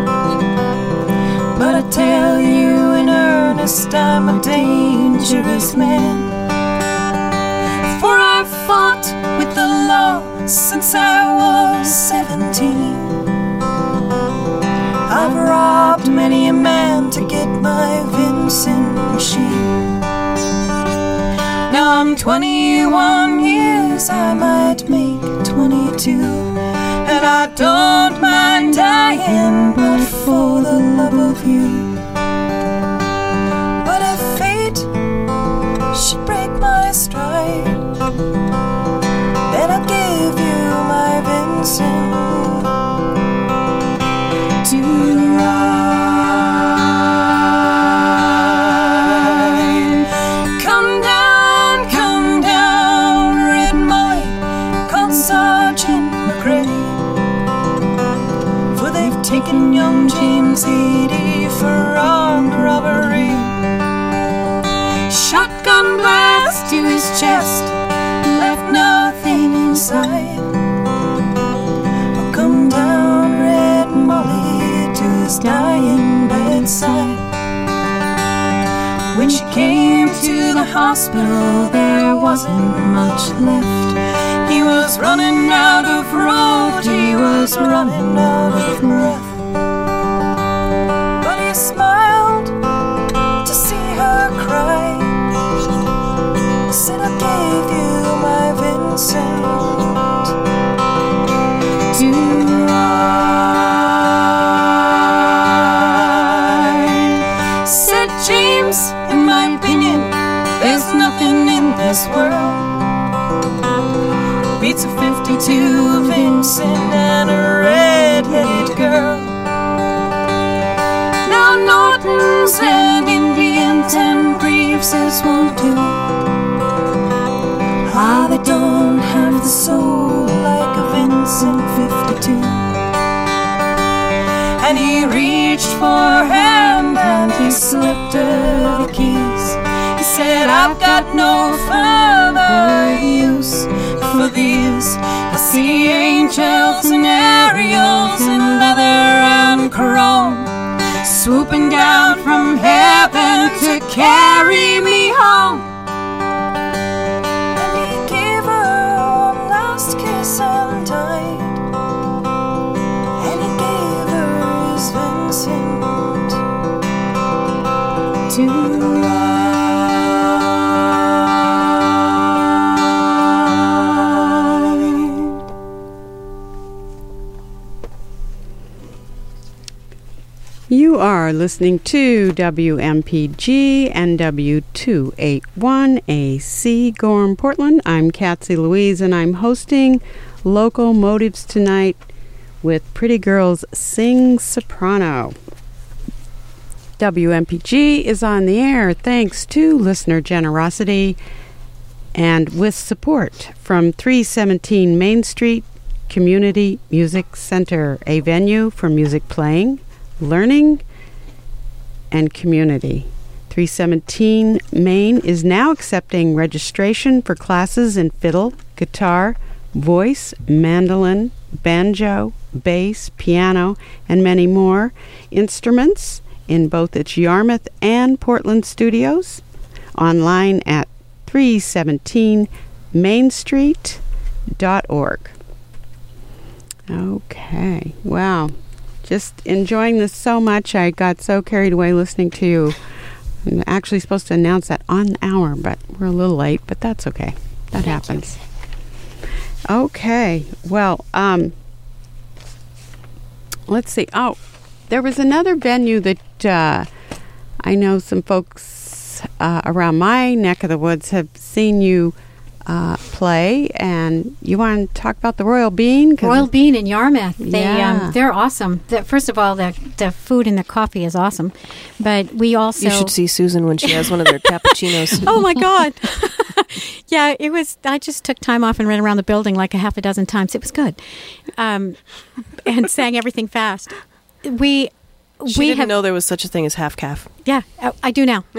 Speaker 4: But I tell you in earnest, I'm a dangerous man. For I've fought with the law since I was seventeen. I've robbed many a man to get my Vincent machine. Now I'm twenty-one years, I might make twenty-two. And I don't mind dying, but for the love of you. But if fate should break my stride, then I'll give you my Vincent to ride. Come down, come down, Red Molly, called Sergeant McRae. They've taken young James eighty for armed robbery. Shotgun blast to his chest, left nothing inside. Oh, come down, Red Molly, to his dying bedside. When she came to the hospital, there wasn't much left. He was running out of road, he was running out of breath. But he smiled to see her cry. Said, I gave you my Vincent to ride. Said James, in my opinion, there's nothing in this world beats a fifty-two Vincent and a red-headed girl. Now Nortons and Indians and Greaveses won't do. Ah, they don't have the soul like a Vincent fifty-two. And he reached for her hand and he slipped her the keys. He said, I've got no further use for these. I see angels and Ariels in leather and chrome, swooping down from heaven to carry me home. And he gave her one last kiss and died. And he gave her his Vincent to ride.
Speaker 1: You are listening to W M P G N W two eighty-one A C Gorham, Portland. I'm Katsy Louise, and I'm hosting Local Motives tonight with Pretty Girls Sing Soprano. W M P G is on the air thanks to listener generosity and with support from three seventeen Main Street Community Music Center, a venue for music playing, learning, and community. three seventeen Main is now accepting registration for classes in fiddle, guitar, voice, mandolin, banjo, bass, piano, and many more instruments in both its Yarmouth and Portland studios. Online at three seventeen main street dot org. Okay, wow. Just enjoying this so much. I got so carried away listening to you I'm actually supposed to announce that on the hour, but we're a little late, but that's okay. That
Speaker 2: Thank you.
Speaker 1: happens. Okay. Well, um, let's see. Oh, there was another venue that uh, I know some folks uh, around my neck of the woods have seen you uh, play, and you want to talk about the Royal Bean? 'Cause
Speaker 2: Royal Bean in Yarmouth. They,
Speaker 1: Yeah.
Speaker 2: um, they're awesome. The, first of all, the the food and the coffee is awesome. But we also...
Speaker 3: You should see Susan when she has one of their cappuccinos.
Speaker 2: Oh, my God. Yeah, it was... I just took time off and ran around the building like a half a dozen times. It was good. Um, and sang everything fast. We...
Speaker 3: She
Speaker 2: we
Speaker 3: didn't
Speaker 2: have,
Speaker 3: know there was such a thing as half calf.
Speaker 2: Yeah, I, I do now.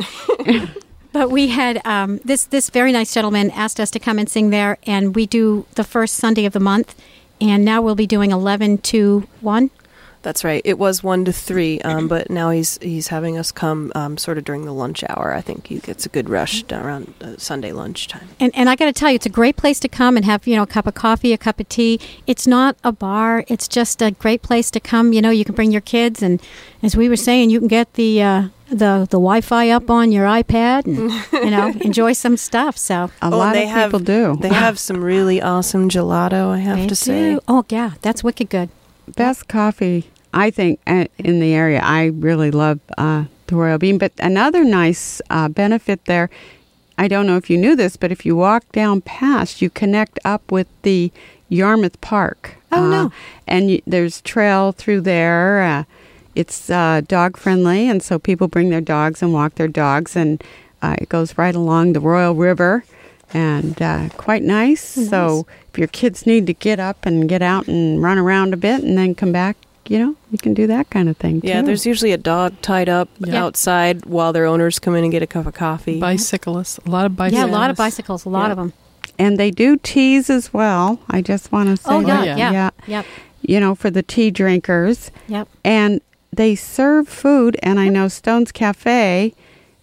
Speaker 2: But we had um, this this very nice gentleman asked us to come and sing there, and we do the first Sunday of the month, and now we'll be doing eleven to one.
Speaker 3: That's right. It was one to three, um, but now he's he's having us come um, sort of during the lunch hour. I think he gets a good rush around uh, Sunday lunchtime.
Speaker 2: And and I got to tell you, it's a great place to come and have, you know, a cup of coffee, a cup of tea. It's not a bar. It's just a great place to come. You know, you can bring your kids, and as we were saying, you can get the uh, the the Wi-Fi up on your iPad, and you know, enjoy some stuff. So
Speaker 1: a
Speaker 3: Oh,
Speaker 1: lot
Speaker 3: they
Speaker 1: of
Speaker 3: have-
Speaker 1: people do.
Speaker 3: They have some really awesome gelato, I have
Speaker 2: They
Speaker 3: to say.
Speaker 2: do. Oh yeah, that's wicked good.
Speaker 1: Best coffee, I think, uh, in the area. I really love uh, the Royal Bean. But another nice uh, benefit there, I don't know if you knew this, but if you walk down past, you connect up with the Yarmouth Park.
Speaker 2: Oh,
Speaker 1: uh,
Speaker 2: no.
Speaker 1: And you, there's trail through there. Uh, it's uh, dog friendly, and so people bring their dogs and walk their dogs, and uh, it goes right along the Royal River. And uh, quite nice.
Speaker 2: Nice.
Speaker 1: So if your kids need to get up and get out and run around a bit and then come back, you know, you can do that kind of thing,
Speaker 3: Yeah,
Speaker 1: too.
Speaker 3: there's usually a dog tied up
Speaker 5: Yeah.
Speaker 3: outside while their owners come in and get a cup of coffee.
Speaker 5: Bicyclists, a lot of bicyclists.
Speaker 2: Yeah, a lot of bicycles, a lot
Speaker 3: Yeah.
Speaker 2: of them.
Speaker 1: And they do teas as well. I just want to say
Speaker 2: Oh
Speaker 1: that.
Speaker 2: yeah,
Speaker 5: yeah.
Speaker 2: yeah, yep,
Speaker 1: You know, for the tea drinkers.
Speaker 2: yep.
Speaker 1: And they serve food, and I know Stone's Cafe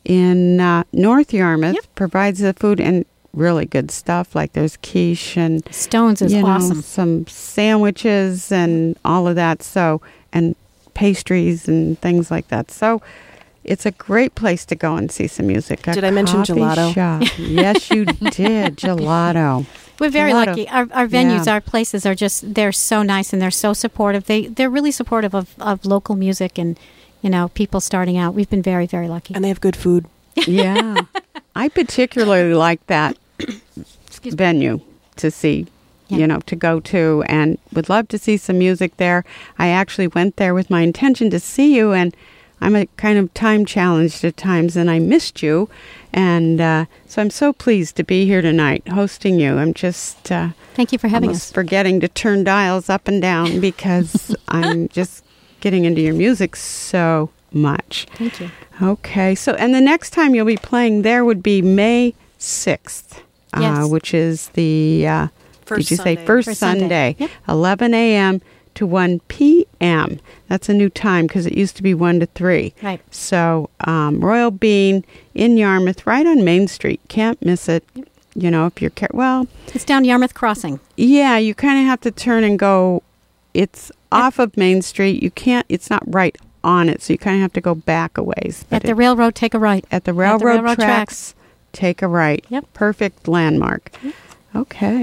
Speaker 1: in uh, North Yarmouth
Speaker 2: Yep.
Speaker 1: provides the food and really good stuff. Like there's quiche and
Speaker 2: Stones is
Speaker 1: you know,
Speaker 2: awesome.
Speaker 1: some sandwiches and all of that. So, and pastries and things like that. So, it's a great place to go and see some music. A
Speaker 3: Did I mention
Speaker 1: coffee
Speaker 3: gelato?
Speaker 1: shop. Yes, you did. Gelato.
Speaker 2: We're very
Speaker 1: A lot
Speaker 2: lucky.
Speaker 1: of-
Speaker 2: our our venues,
Speaker 1: yeah.
Speaker 2: our places are just, they're so nice and they're so supportive. They, they're really supportive of, of local music and, you know, people starting out. We've been very, very lucky.
Speaker 3: And they have good food.
Speaker 1: Yeah. I particularly like that
Speaker 2: Excuse me.
Speaker 1: venue to see,
Speaker 2: Yeah.
Speaker 1: you know, to go to, and would love to see some music there. I actually went there with my intention to see you, and I'm a kind of time challenged at times, and I missed you. And uh, so I'm so pleased to be here tonight hosting you. I'm just uh,
Speaker 2: Thank you for having
Speaker 1: almost
Speaker 2: us.
Speaker 1: forgetting to turn dials up and down because I'm just getting into your music so much.
Speaker 2: Thank you.
Speaker 1: Okay, so and the next time you'll be playing there would be May sixth, uh,
Speaker 2: Yes.
Speaker 1: which is the, uh,
Speaker 3: First
Speaker 1: did you
Speaker 3: Sunday.
Speaker 1: say first,
Speaker 2: First Sunday.
Speaker 1: Sunday,
Speaker 2: Yep.
Speaker 1: eleven a.m. to one p.m. That's a new time because it used to be one to three.
Speaker 2: Right.
Speaker 1: So um, Royal Bean in Yarmouth, right on Main Street. Can't miss it. You know, if you're, care- well,
Speaker 2: It's down Yarmouth Crossing.
Speaker 1: yeah, you kind of have to turn and go. It's off of Main Street. You can't, it's not right on it, so you kind of have to go back a ways. but
Speaker 2: At the
Speaker 1: it-
Speaker 2: railroad, take a right.
Speaker 1: at the railroad,
Speaker 2: railroad
Speaker 1: tracks, take a right.
Speaker 2: Yep.
Speaker 1: Perfect landmark. Okay.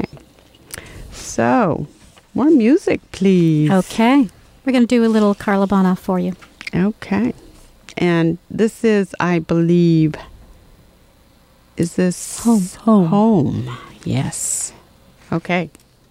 Speaker 1: So, more music, please.
Speaker 2: Okay. We're going to do a little Carla Bonoff for you.
Speaker 1: Okay. And this is, I believe, is this
Speaker 2: Home.
Speaker 1: Home. Home. Yes. Okay.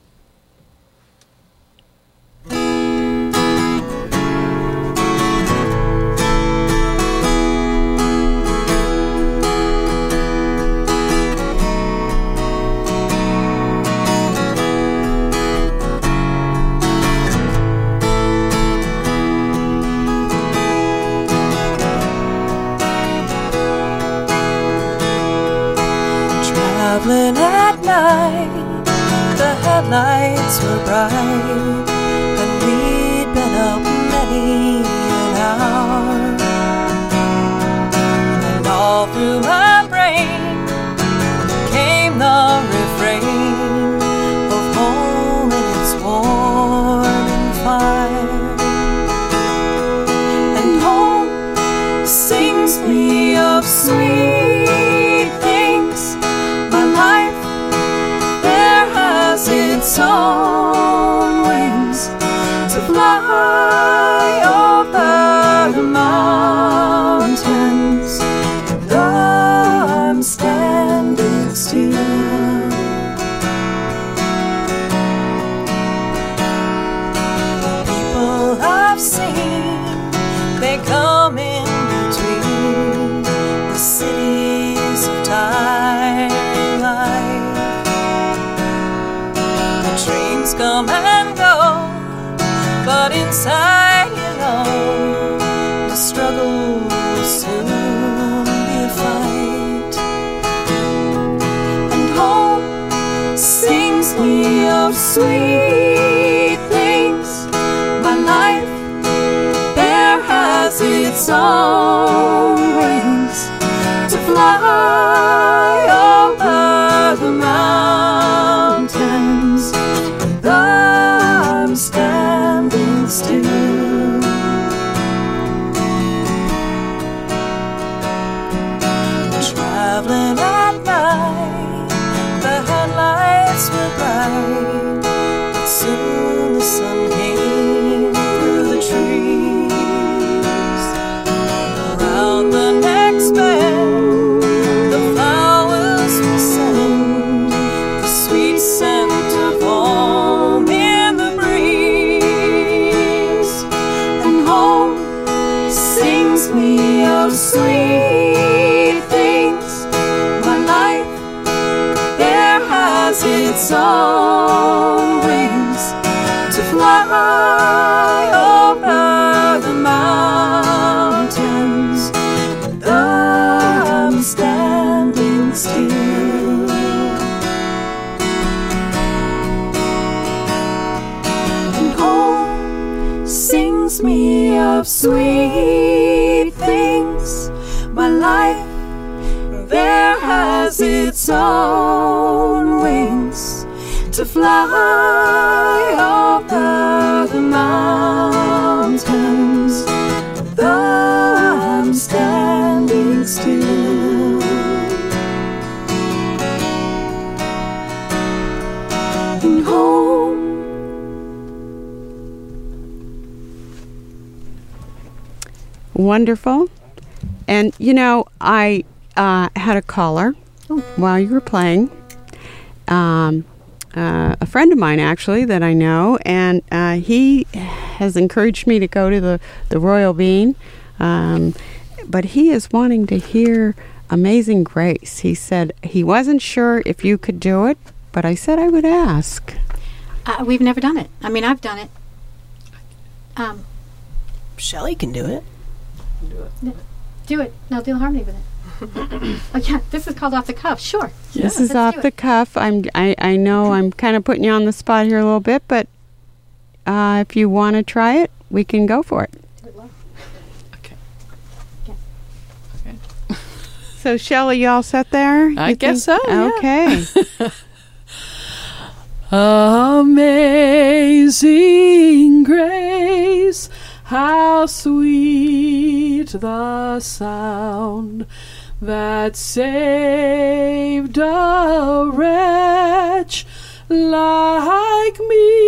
Speaker 4: Traveling at night, the headlights were bright, and we'd been up many an hour. And all through my brain came the refrain of home and its warm and fire. And home sings me of Days come and go, but inside, you know, the struggle will soon be a fight. And home sings me of sweet things. My life there has its own wings to fly over the mountains. And I'm standing still. Traveling at night, the headlights were bright, but soon the sun came through the trees. Around the next bend, the flowers will send the sweet scent of home in the breeze. And home sings me of sweet things. My life there has its own wings to fly over the mountains. And I'm standing still. And home sings me of sweet things. My life there has its own wings to fly over the mountains. And I'm standing still. And home
Speaker 1: Wonderful. And, you know, I uh, had a caller while you were playing. Um, uh, a friend of mine, actually, that I know, and uh, he has encouraged me to go to the, the Royal Bean. Um, but he is wanting to hear Amazing Grace. He said he wasn't sure if you could do it, but I said I would ask.
Speaker 2: Uh, we've never done it. I mean, I've done it. Um,
Speaker 3: Shelley can do it.
Speaker 2: do it. No, do the harmony with it. Oh, yeah, this is called off the cuff. Sure.
Speaker 1: This
Speaker 2: Yeah,
Speaker 1: is
Speaker 2: let's
Speaker 1: off
Speaker 2: do
Speaker 1: the
Speaker 2: it.
Speaker 1: cuff. I'm, I, I know I'm kind of putting you on the spot here a little bit, but uh, if you want to try it, we can go for it.
Speaker 5: Okay.
Speaker 2: Yeah.
Speaker 5: Okay.
Speaker 1: So, Shelley, you all set there?
Speaker 5: I
Speaker 1: You
Speaker 5: guess
Speaker 1: think-
Speaker 5: so, yeah.
Speaker 1: Okay.
Speaker 5: Amazing grace, how sweet the sound that saved a wretch like me.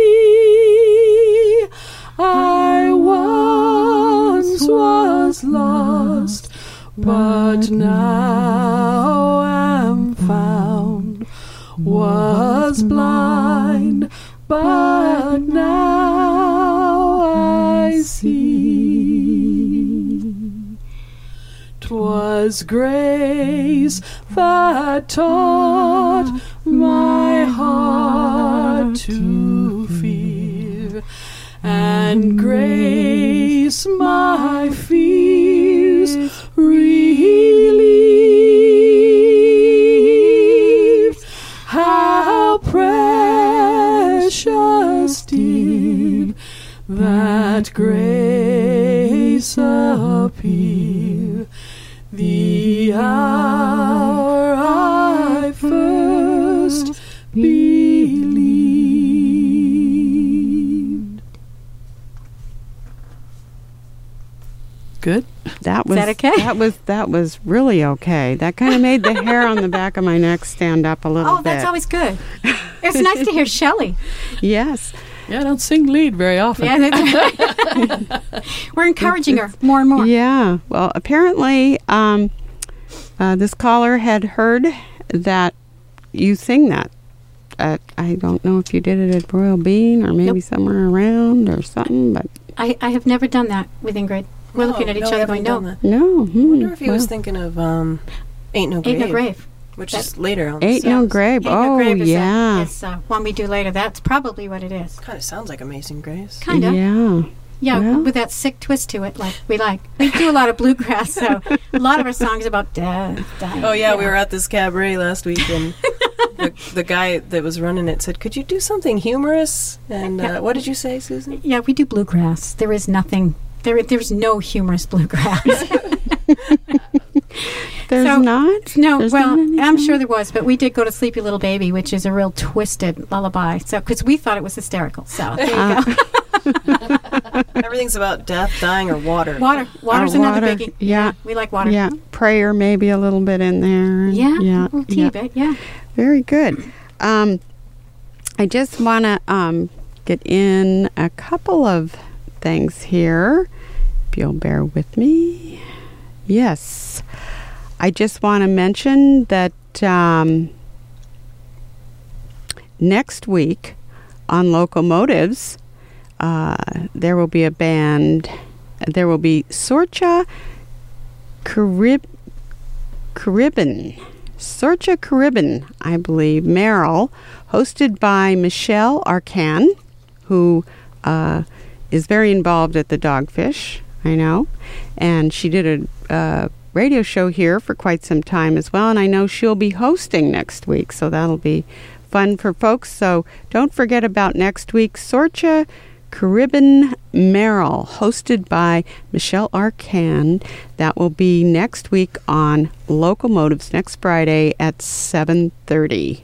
Speaker 5: I once was lost, but now am found. Was blind, but now I see. 'Twas grace that taught my heart to fear, and grace my fears relieved. How precious did that grace appear, the hour I first believed. Good.
Speaker 1: That was
Speaker 2: that okay?
Speaker 1: That was that was really okay. That kind of made the hair on the back of my neck stand up a little
Speaker 2: Oh,
Speaker 1: bit.
Speaker 2: that's always good. It's nice to hear Shelley.
Speaker 1: Yes.
Speaker 5: Yeah, I don't sing lead very often.
Speaker 2: Yeah, that's we're encouraging her more and more.
Speaker 1: Yeah. Well, apparently, um, uh, this caller had heard that you sing that. At, I don't know if you did it at Royal Bean or maybe
Speaker 2: Nope.
Speaker 1: somewhere around or something, but
Speaker 2: I, I have never done that with Ingrid. We're
Speaker 3: No,
Speaker 2: looking at each
Speaker 3: no,
Speaker 2: other
Speaker 3: I
Speaker 2: going,
Speaker 3: haven't
Speaker 2: no,
Speaker 3: done that.
Speaker 1: no. Hmm,
Speaker 3: I wonder if he was
Speaker 1: well,
Speaker 3: thinking of um, Ain't No Grave.
Speaker 2: ain't no grave.
Speaker 3: Which
Speaker 2: That-
Speaker 3: is later on.
Speaker 1: Ain't No Grave.
Speaker 2: Ain't No
Speaker 1: Oh,
Speaker 2: Grave is,
Speaker 1: yeah.
Speaker 2: uh, is uh, one we do later. That's probably what it is.
Speaker 3: Kind of sounds like Amazing Grace.
Speaker 2: Kind of.
Speaker 1: Yeah.
Speaker 2: Yeah,
Speaker 1: Well.
Speaker 2: with that sick twist to it, like we like. We do a lot of bluegrass, so a lot of our songs about death, dying.
Speaker 3: Oh yeah, we were at this cabaret last week, and the, the guy that was running it said, "Could you do something humorous?" And uh, what did you say, Susan?
Speaker 2: Yeah, we do bluegrass. There is nothing. There, there's no humorous bluegrass.
Speaker 1: There's
Speaker 2: So-
Speaker 1: not?
Speaker 2: No,
Speaker 1: There's
Speaker 2: well,
Speaker 1: not anything?
Speaker 2: I'm sure there was, but we did go to Sleepy Little Baby, which is a real twisted lullaby. So, because we thought it was hysterical. So there you
Speaker 1: Uh,
Speaker 2: go.
Speaker 3: Everything's about death, dying, or water.
Speaker 2: Water, water's
Speaker 1: Oh,
Speaker 2: another
Speaker 1: water.
Speaker 2: biggie.
Speaker 1: Yeah.
Speaker 2: we like water.
Speaker 1: Yeah. Prayer maybe a little bit in there.
Speaker 2: yeah,
Speaker 1: Yeah.
Speaker 2: a little teeny
Speaker 1: yeah.
Speaker 2: bit. Yeah,
Speaker 1: Very good. Um, I just want to um, get in a couple of things here, if you'll bear with me. Yes. I just want to mention that um, next week on Locomotives, uh, there will be a band. There will be Sorcha Carib Caribbean. Sorcha Caribbean, I believe, Merrill, hosted by Michelle Arcan, who uh, is very involved at the Dogfish, I know. And she did a uh, radio show here for quite some time as well, and I know she'll be hosting next week, so that'll be fun for folks. So don't forget about next week, Sorcha Caribbean Merrill, hosted by Michelle Arcan. That will be next week on Locomotives, next Friday at seven thirty.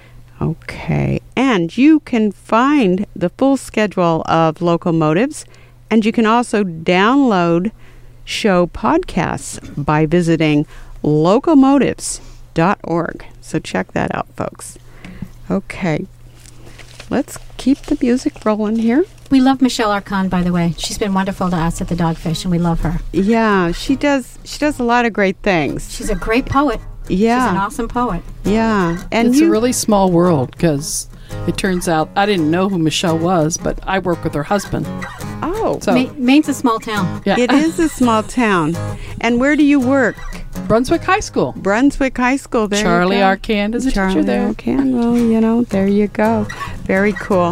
Speaker 1: Okay, and you can find the full schedule of Locomotives, and you can also download show podcasts by visiting locomotives dot org. So check that out, folks. Okay, let's keep the music rolling here.
Speaker 2: we love Michelle Arcan, by the way. She's been wonderful to us at the Dogfish, and we love her.
Speaker 1: Yeah, she does. She does a lot of great things.
Speaker 2: She's a great poet.
Speaker 1: Yeah,
Speaker 2: She's an awesome poet.
Speaker 1: yeah, and
Speaker 5: it's
Speaker 1: you,
Speaker 5: a really small world because it turns out I didn't know who Michelle was, but I work with her husband.
Speaker 1: oh,
Speaker 5: So
Speaker 2: Ma- Maine's a small town.
Speaker 5: yeah,
Speaker 1: it is a small town. And where do you work?
Speaker 5: Brunswick High School.
Speaker 1: Brunswick High School. There
Speaker 5: Charlie
Speaker 1: you go.
Speaker 5: Arcan is a
Speaker 1: Charlie
Speaker 5: teacher there.
Speaker 1: Arcan. Well, you know, there you go. Very cool.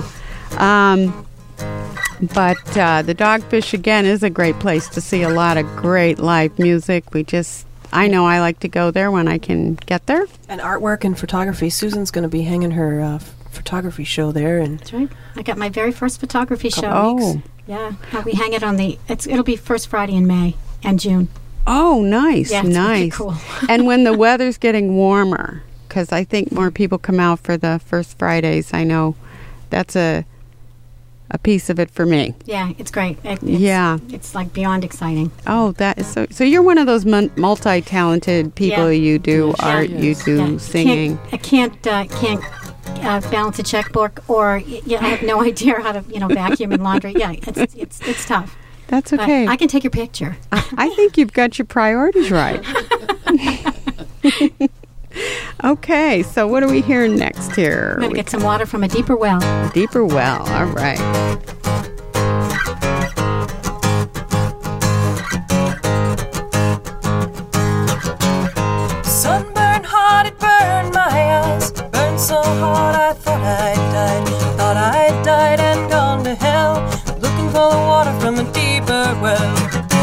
Speaker 1: Um, but uh, the Dogfish, again, is a great place to see a lot of great live music. We just, I know I like to go there when I can get there.
Speaker 3: And artwork and photography. Susan's going to be hanging her uh, f- photography show there, and
Speaker 2: That's right. I got my very first photography show.
Speaker 1: Oh,
Speaker 2: Yeah, uh, we hang it on the. It's it'll be first Friday in May and June.
Speaker 1: oh, nice,
Speaker 2: Yeah, it's really
Speaker 1: nice.
Speaker 2: cool.
Speaker 1: And when the weather's getting warmer, because I think more people come out for the first Fridays. I know that's a a piece of it for me.
Speaker 2: Yeah, it's great. It, it's,
Speaker 1: Yeah.
Speaker 2: it's like beyond exciting.
Speaker 1: Oh, that is so. So you're one of those mun- multi-talented people.
Speaker 2: Yeah.
Speaker 1: You do
Speaker 5: Yeah,
Speaker 1: art,
Speaker 5: she
Speaker 1: you
Speaker 5: is.
Speaker 1: do
Speaker 2: Yeah,
Speaker 1: singing.
Speaker 2: Can't, I can't uh, can't uh, balance a checkbook, or y- yeah, I have no idea how to you know vacuum and laundry. Yeah, it's it's it's tough.
Speaker 1: That's
Speaker 2: But
Speaker 1: okay.
Speaker 2: I can take your picture.
Speaker 1: I, I think you've got your priorities right. Okay, so what are we hearing next here?
Speaker 2: I'm gonna get some water from a deeper well.
Speaker 1: Deeper well. All right.
Speaker 4: Sunburn hard, it burned my eyes. Burned so hard I thought I'd died. Thought I'd died and gone to hell. Looking for the water from a deeper well.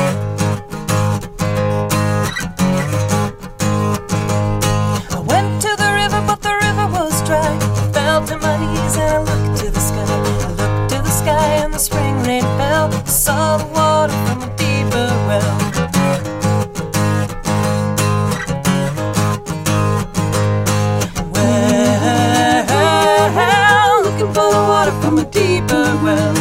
Speaker 4: I went to the river, but the river was dry. I fell to my knees and I looked to the sky. I looked to the sky and the spring rain fell. I saw the water from a deeper well. Well, looking for the water from a deeper well.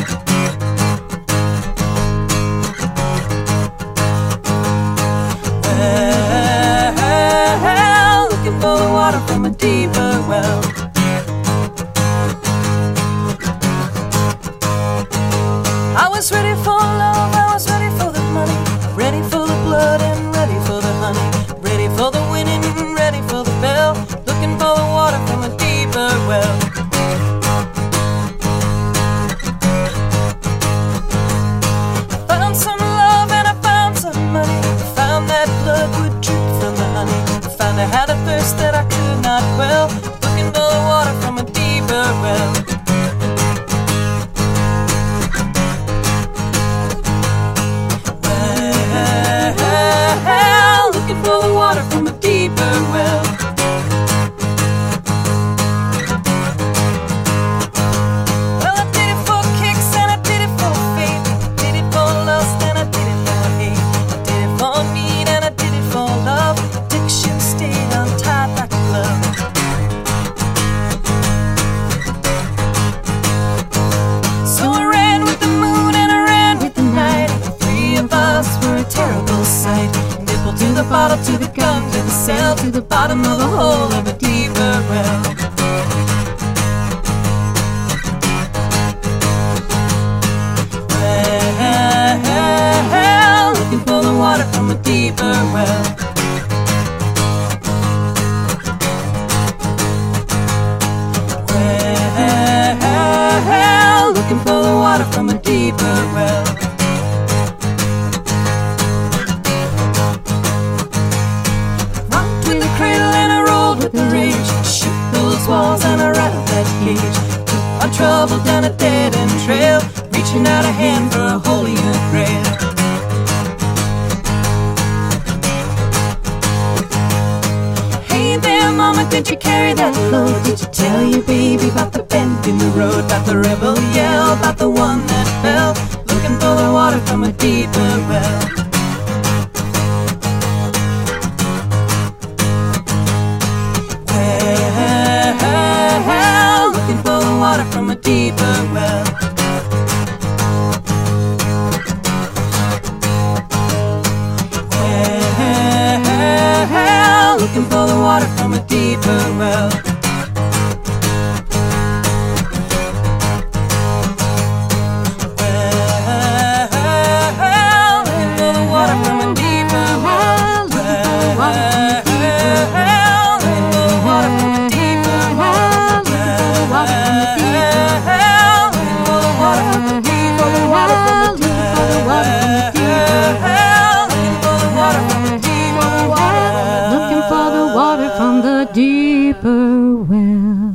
Speaker 4: Well, looking for the water from a deeper well. I was ready for love, I was ready for the money, ready for the blood and ready for the honey, ready for the winning, ready for the bell, looking for the water from a deeper well. I found some love and I found some money, I found that blood would drip from the honey, I found I had a thirst that I could not quell, looking for the water from a deeper well. Well, looking for the water from a deeper well. Well, I did it for kicks and I did it for faith. I did it for lust and I did it for hate. I did it for need and I did it for love. Addiction stayed untied like a glove. So I ran with the moon and I ran with the night. The three of us were a terrible sight. Nipple to the bottle, to the gun, to the cell, to the bottom of the hole of a deeper well. Well, looking for the water from a deeper well. Well, looking for the water from a deeper well. Rocked with the cradle and I rolled with the rage. Shook those walls and I rattled that cage. Took my trouble down a dead-end trail, reaching out a hand for a holier grail. Hey there, mama, did you carry that load? Did you tell your baby about the bend in the road, about the rebel yell, about the one that fell, looking for the water from a deeper well? Well, looking for the water from a deeper well. Well, looking for the water from a deeper well. Well, looking for the water from a deeper well. Well, looking for the water from a deeper well. Looking for the water from a deeper well.
Speaker 2: Looking for the water from the deeper well.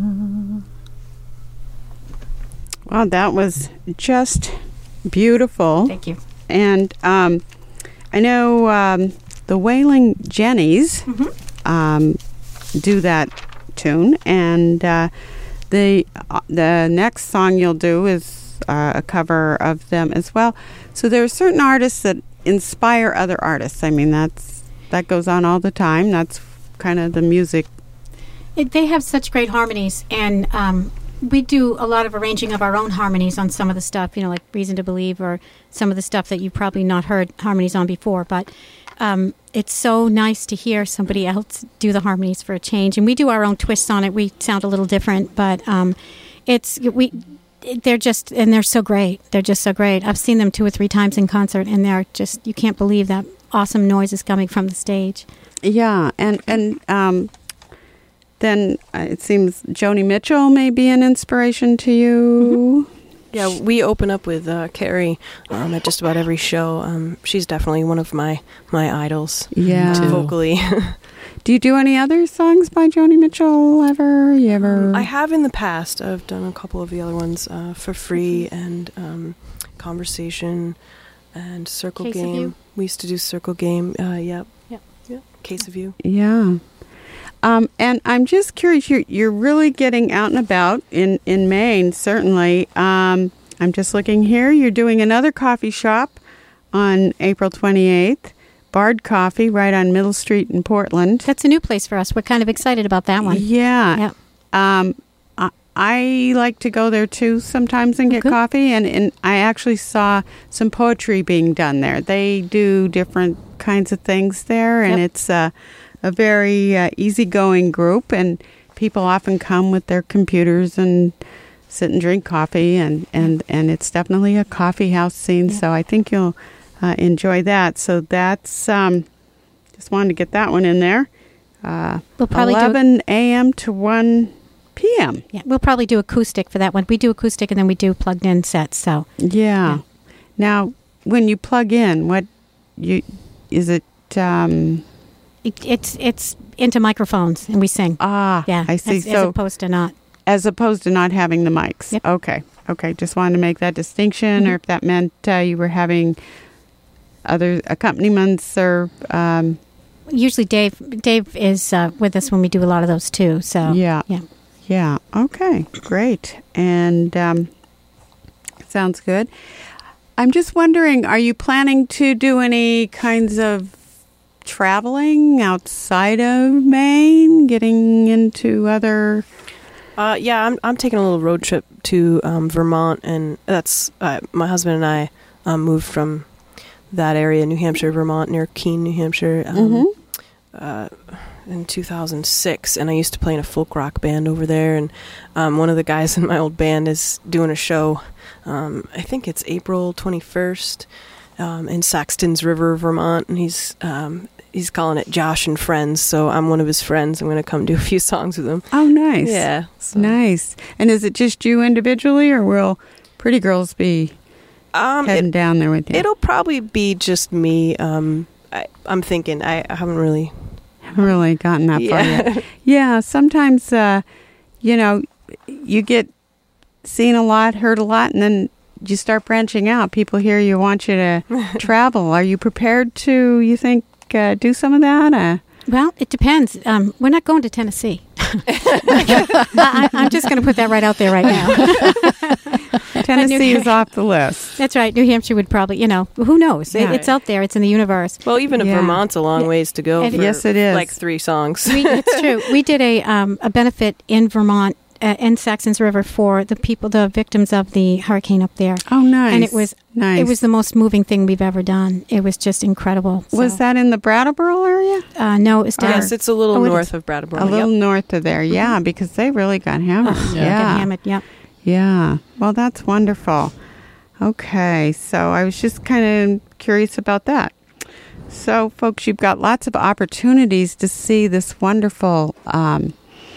Speaker 1: Wow, that was just beautiful.
Speaker 2: Thank you.
Speaker 1: And um, I know um, the Wailing Jennies um, do that tune, and uh, the uh, the next song you'll do is uh, a cover of them as well. So there are certain artists that inspire other artists. I mean, that's that goes on all the time. That's kind of the music.
Speaker 2: It, they have such great harmonies, and um, we do a lot of arranging of our own harmonies on some of the stuff, you know, like Reason to Believe, or some of the stuff that you've probably not heard harmonies on before. But um, it's so nice to hear somebody else do the harmonies for a change. And we do our own twists on it. We sound a little different, but um, it's we. They're just, and they're so great. They're just so great. I've seen them two or three times in concert, and they're just, you can't believe that awesome noise is coming from the stage.
Speaker 1: Yeah, and and um, then uh, it seems Joni Mitchell may be an inspiration to you.
Speaker 3: Mm-hmm. Yeah, we open up with uh, Carrie um, at just about every show. Um, she's definitely one of my my idols.
Speaker 1: Yeah,
Speaker 3: uh, vocally.
Speaker 1: Do you do any other songs by Joni Mitchell ever? You ever?
Speaker 3: Um, I have in the past. I've done a couple of the other ones, uh, For Free and um, Conversation and Circle
Speaker 2: Case of
Speaker 3: Game.
Speaker 2: You.
Speaker 3: We used to do Circle Game. Uh, yep.
Speaker 2: Yep.
Speaker 3: Yep. Case of You.
Speaker 1: Yeah. Um, and I'm just curious, you're, you're really getting out and about in, in Maine, certainly. Um, I'm just looking here. You're doing another coffee shop on April twenty-eighth. Bard Coffee, right on Middle Street in Portland.
Speaker 2: That's a new place for us. We're kind of excited about that one.
Speaker 1: Yeah.
Speaker 2: Yep.
Speaker 1: Um, I, I like to go there too sometimes and get
Speaker 2: Good.
Speaker 1: coffee, and, and I actually saw some poetry being done there. They do different kinds of things there, and
Speaker 2: Yep.
Speaker 1: it's a, a very uh, easygoing group, and people often come with their computers and sit and drink coffee, and, and, and it's definitely a coffee house scene,
Speaker 2: Yeah.
Speaker 1: so I think you'll Uh, enjoy that. So that's um, just wanted to get that one in there. Uh,
Speaker 2: We'll probably do
Speaker 1: eleven a.m. to one p.m.
Speaker 2: Yeah, we'll probably do acoustic for that one. We do acoustic, and then we do plugged in sets. So
Speaker 1: Yeah.
Speaker 2: Yeah.
Speaker 1: Now, when you plug in, what you is it? Um,
Speaker 2: it, it's it's into microphones and we sing.
Speaker 1: Ah,
Speaker 2: Yeah,
Speaker 1: I see.
Speaker 2: As, as
Speaker 1: So
Speaker 2: opposed to not.
Speaker 1: as opposed to not having the mics.
Speaker 2: Yep.
Speaker 1: Okay. Okay. Just wanted to make that distinction,
Speaker 2: Mhm.
Speaker 1: or if that meant uh, you were having other accompaniments or. Um,
Speaker 2: Usually, Dave Dave is uh, with us when we do a lot of those too. So
Speaker 1: yeah.
Speaker 2: yeah.
Speaker 1: Yeah. Okay. Great. And um, sounds good. I'm just wondering, are you planning to do any kinds of traveling outside of Maine, getting into other?
Speaker 3: Uh, yeah, I'm I'm taking a little road trip to um, Vermont, and that's uh, my husband and I um, moved from that area, New Hampshire, Vermont, near Keene, New Hampshire, um,
Speaker 1: Mhm.
Speaker 3: uh, in two thousand six. And I used to play in a folk rock band over there, and um, one of the guys in my old band is doing a show. Um, I think it's April twenty-first um, in Saxton's River, Vermont, and he's um, he's calling it Josh and Friends. So I'm one of his friends. I'm going to come do a few songs with him.
Speaker 1: Oh, nice.
Speaker 3: Yeah, so.
Speaker 1: Nice. And is it just you individually, or will Pretty Girls be
Speaker 3: Um,
Speaker 1: heading
Speaker 3: it,
Speaker 1: down there with you?
Speaker 3: it'll probably be just me. Um, I, I'm thinking. I, I haven't really.
Speaker 1: Haven't really gotten that far yet.
Speaker 3: Yeah.
Speaker 1: Yeah, sometimes, uh, you know, you get seen a lot, heard a lot, and then you start branching out. People hear you, want you to travel. Are you prepared to, you think, uh, do some of that? Uh,
Speaker 2: Well, it depends. Um, we're not going to Tennessee. I, I'm just going to put that right out there right now.
Speaker 1: Tennessee is off the list.
Speaker 2: That's right. New Hampshire would probably, you know, who knows? It,
Speaker 1: Yeah.
Speaker 2: it's out there. It's in the universe.
Speaker 3: Well, even if
Speaker 1: Yeah.
Speaker 3: Vermont's a long
Speaker 2: Yeah.
Speaker 3: ways to go.
Speaker 2: It-
Speaker 3: for
Speaker 1: Yes, it is.
Speaker 3: Like three songs.
Speaker 2: We, it's true. We did a um, a benefit in Vermont, uh, in Saxon's River, for the people, the victims of the hurricane up there.
Speaker 1: Oh, nice.
Speaker 2: And it was
Speaker 1: nice.
Speaker 2: it was the most moving thing we've ever done. It was just incredible.
Speaker 1: Was
Speaker 2: So,
Speaker 1: that in the Brattleboro area?
Speaker 2: Uh, no, it was down.
Speaker 3: Yes, it's a little
Speaker 2: Oh, it
Speaker 3: north
Speaker 2: is.
Speaker 3: of Brattleboro.
Speaker 1: A little
Speaker 3: Yep.
Speaker 1: north of there, yeah, because they really got hammered.
Speaker 2: Oh,
Speaker 1: yeah.
Speaker 2: Got hammered, yeah.
Speaker 1: Yeah. Well, that's wonderful. Okay. So I was just kind of curious about that. So, folks, you've got lots of opportunities to see this wonderful um,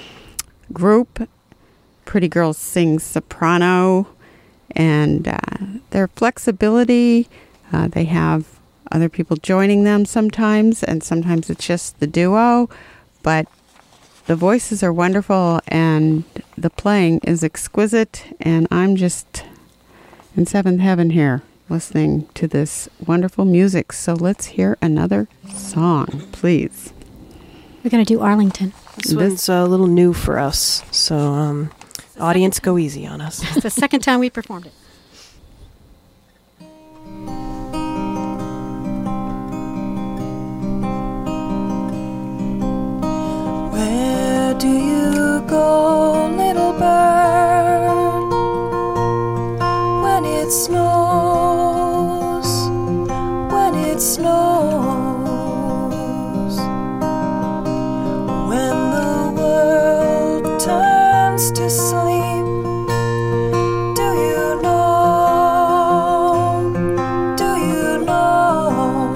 Speaker 1: group. Pretty Girls Sing Soprano. And uh, their flexibility, uh, they have other people joining them sometimes, and sometimes it's just the duo. But the voices are wonderful, and the playing is exquisite, and I'm just in seventh heaven here listening to this wonderful music. So let's hear another song, please.
Speaker 2: We're going to do Arlington.
Speaker 3: This one's a little new for us, so um, audience, go easy on us.
Speaker 2: It's the second time we performed it.
Speaker 4: Where do you go, little bird, when it snows, when it snows, when the world turns to sleep? Do you know, do you know,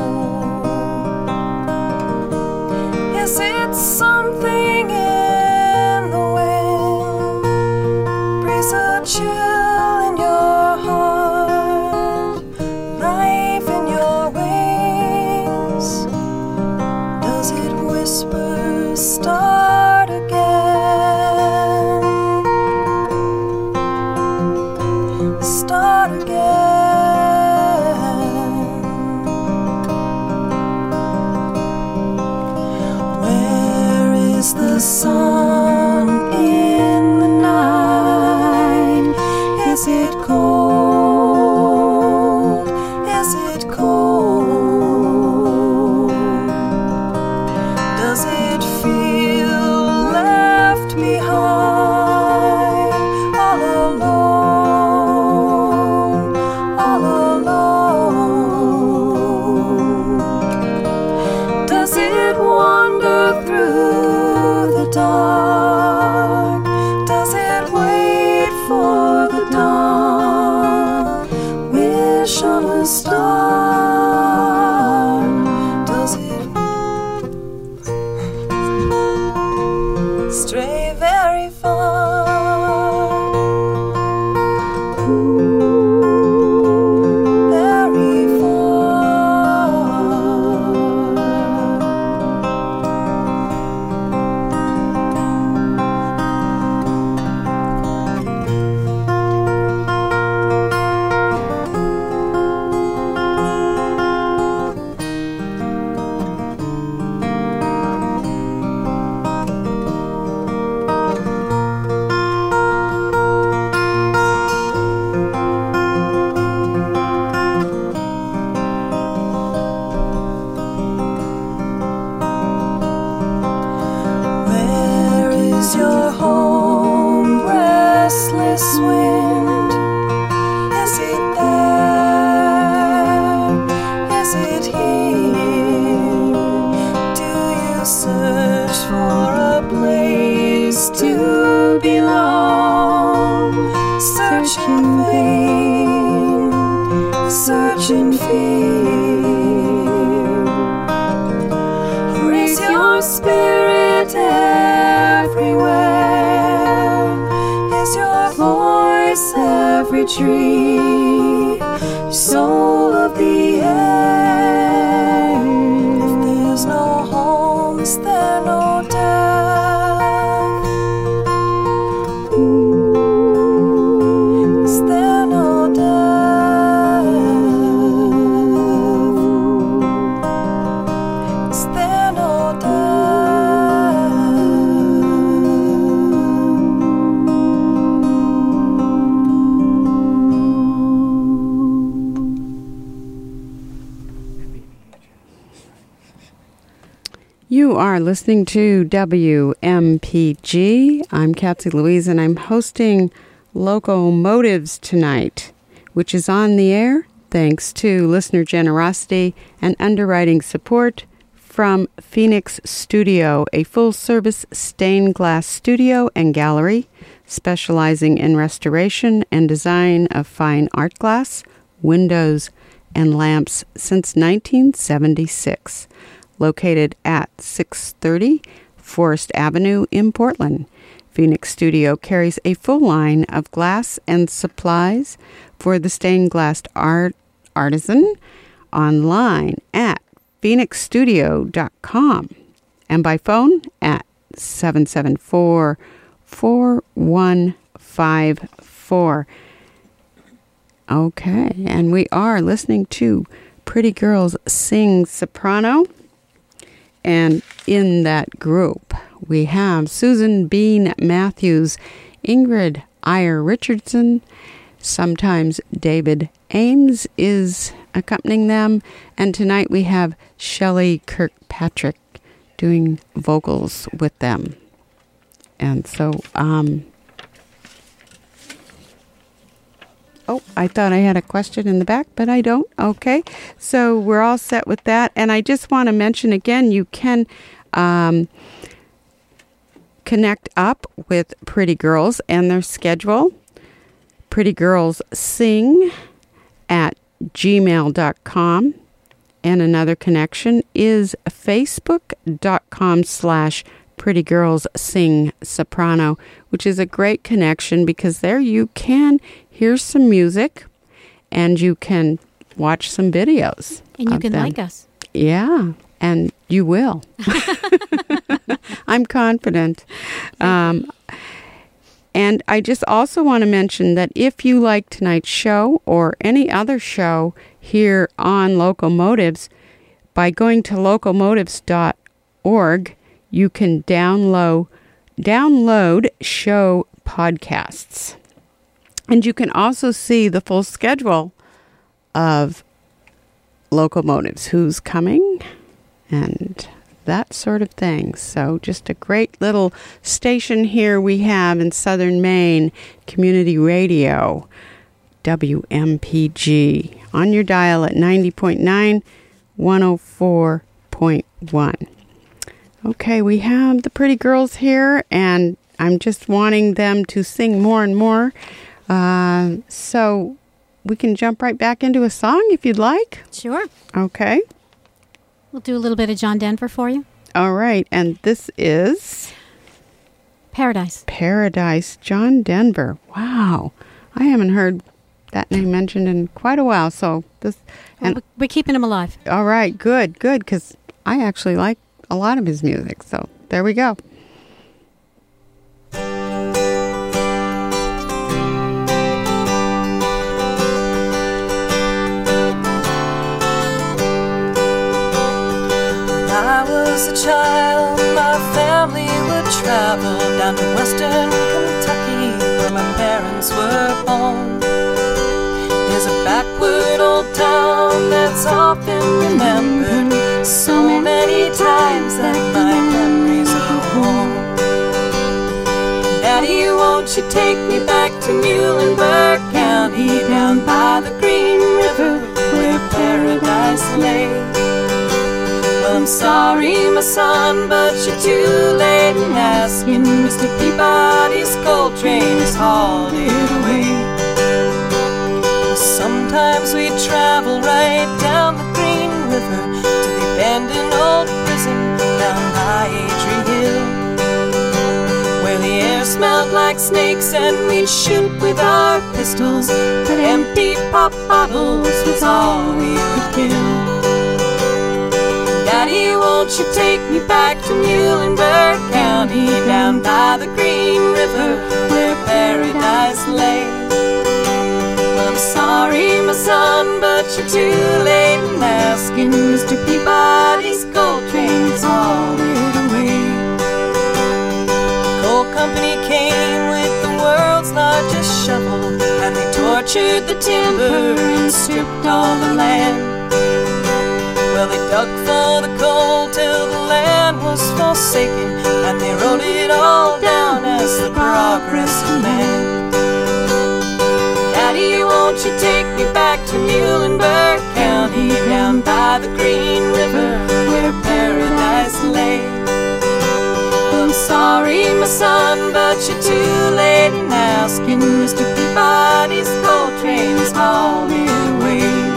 Speaker 4: is it something in the wind, breeze a chill in your heart, life in your wings? Does it whisper, start again, start again? Where is the sun in the night? Is it cold? Is it cold? Does it feel left behind, all alone, all alone? Does it wander through the dark? Does it wait for the dawn? Wish on a star? Does it stray very far? Very far. this wind? Is it there? Is it here? Do you search for a place to belong? Search in vain, search in fear. Or is your spirit everywhere? Is your voice every tree? Soul of the air. If there's no home, is there no death? Ooh, is there no death? Is there no
Speaker 1: You are listening to W M P G. I'm Kathy Louise, and I'm hosting Locomotives tonight, which is on the air thanks to listener generosity and underwriting support from Phoenix Studio, a full-service stained glass studio and gallery specializing in restoration and design of fine art glass, windows, and lamps since nineteen seventy-six. Located at six thirty Forest Avenue in Portland. Phoenix Studio carries a full line of glass and supplies for the stained glass art artisan online at phoenix studio dot com and by phone at seven seven four, four one five four. Okay, and we are listening to Pretty Girls Sing Soprano. And in that group, we have Susan Bean Matthews, Ingrid Iyer Richardson, sometimes David Ames is accompanying them, and tonight we have Shelley Kirkpatrick doing vocals with them. And so, um, oh, I thought I had a question in the back, but I don't. Okay. So we're all set with that. And I just want to mention again, you can um, connect up with Pretty Girls and their schedule. Pretty Girls Sing at gmail dot com. And another connection is facebook.com slash Pretty Girls Sing Soprano, which is a great connection because there you can hear some music and you can watch some videos.
Speaker 2: And you
Speaker 1: of
Speaker 2: can
Speaker 1: them.
Speaker 2: like us.
Speaker 1: Yeah, and you will. I'm confident. Um, and I just also want to mention that if you like tonight's show or any other show here on Locomotives, by going to locomotives dot org, you can download download show podcasts. And you can also see the full schedule of Locomotives, who's coming, and that sort of thing. So just a great little station here we have in Southern Maine, Community Radio, W M P G, on your dial at ninety point nine, one oh four point one. Okay, we have the Pretty Girls here, and I'm just wanting them to sing more and more. Uh, so we can jump right back into a song if you'd like.
Speaker 2: Sure.
Speaker 1: Okay.
Speaker 2: We'll do a little bit of John Denver for you.
Speaker 1: All right, and this is
Speaker 2: Paradise.
Speaker 1: Paradise, John Denver. Wow. I haven't heard that name mentioned in quite a while, so this...
Speaker 2: Well,
Speaker 1: and
Speaker 2: we're keeping him alive.
Speaker 1: all right, good, good, because I actually like a lot of his music, so there we go.
Speaker 4: I was a child, my family would travel down to western Kentucky, where my parents were born. There's a backward old town that's often remembered so many times that my memories are warm. Daddy won't won't you take me back to Muhlenberg County, down by the Green River where paradise lay? Well, I'm sorry, my son, but you're too late in asking. Mister Peabody's coal train is hauled it away. Well, sometimes we travel right down the Green River to the abandoned old prison down high Adrie Hill, where the air smelled like snakes and we'd shoot with our pistols, but empty pop bottles was all we could kill. Daddy, won't you take me back to Muhlenberg County, down by the Green River where paradise lay? Well, I'm sorry, my son, but you're too late in asking. Mister Peabody's coal train's hauled it away. The coal company came with the world's largest shovel, and they tortured the timber and stripped all the land. Well, they dug for the coal till the land was forsaken, and they wrote it all down as the progress of man. Daddy, won't you take me back to Muhlenberg County, down by the Green River where paradise lay? Well, I'm sorry, my son, but you're too late in asking. Mister Peabody's coal train's hauled it away.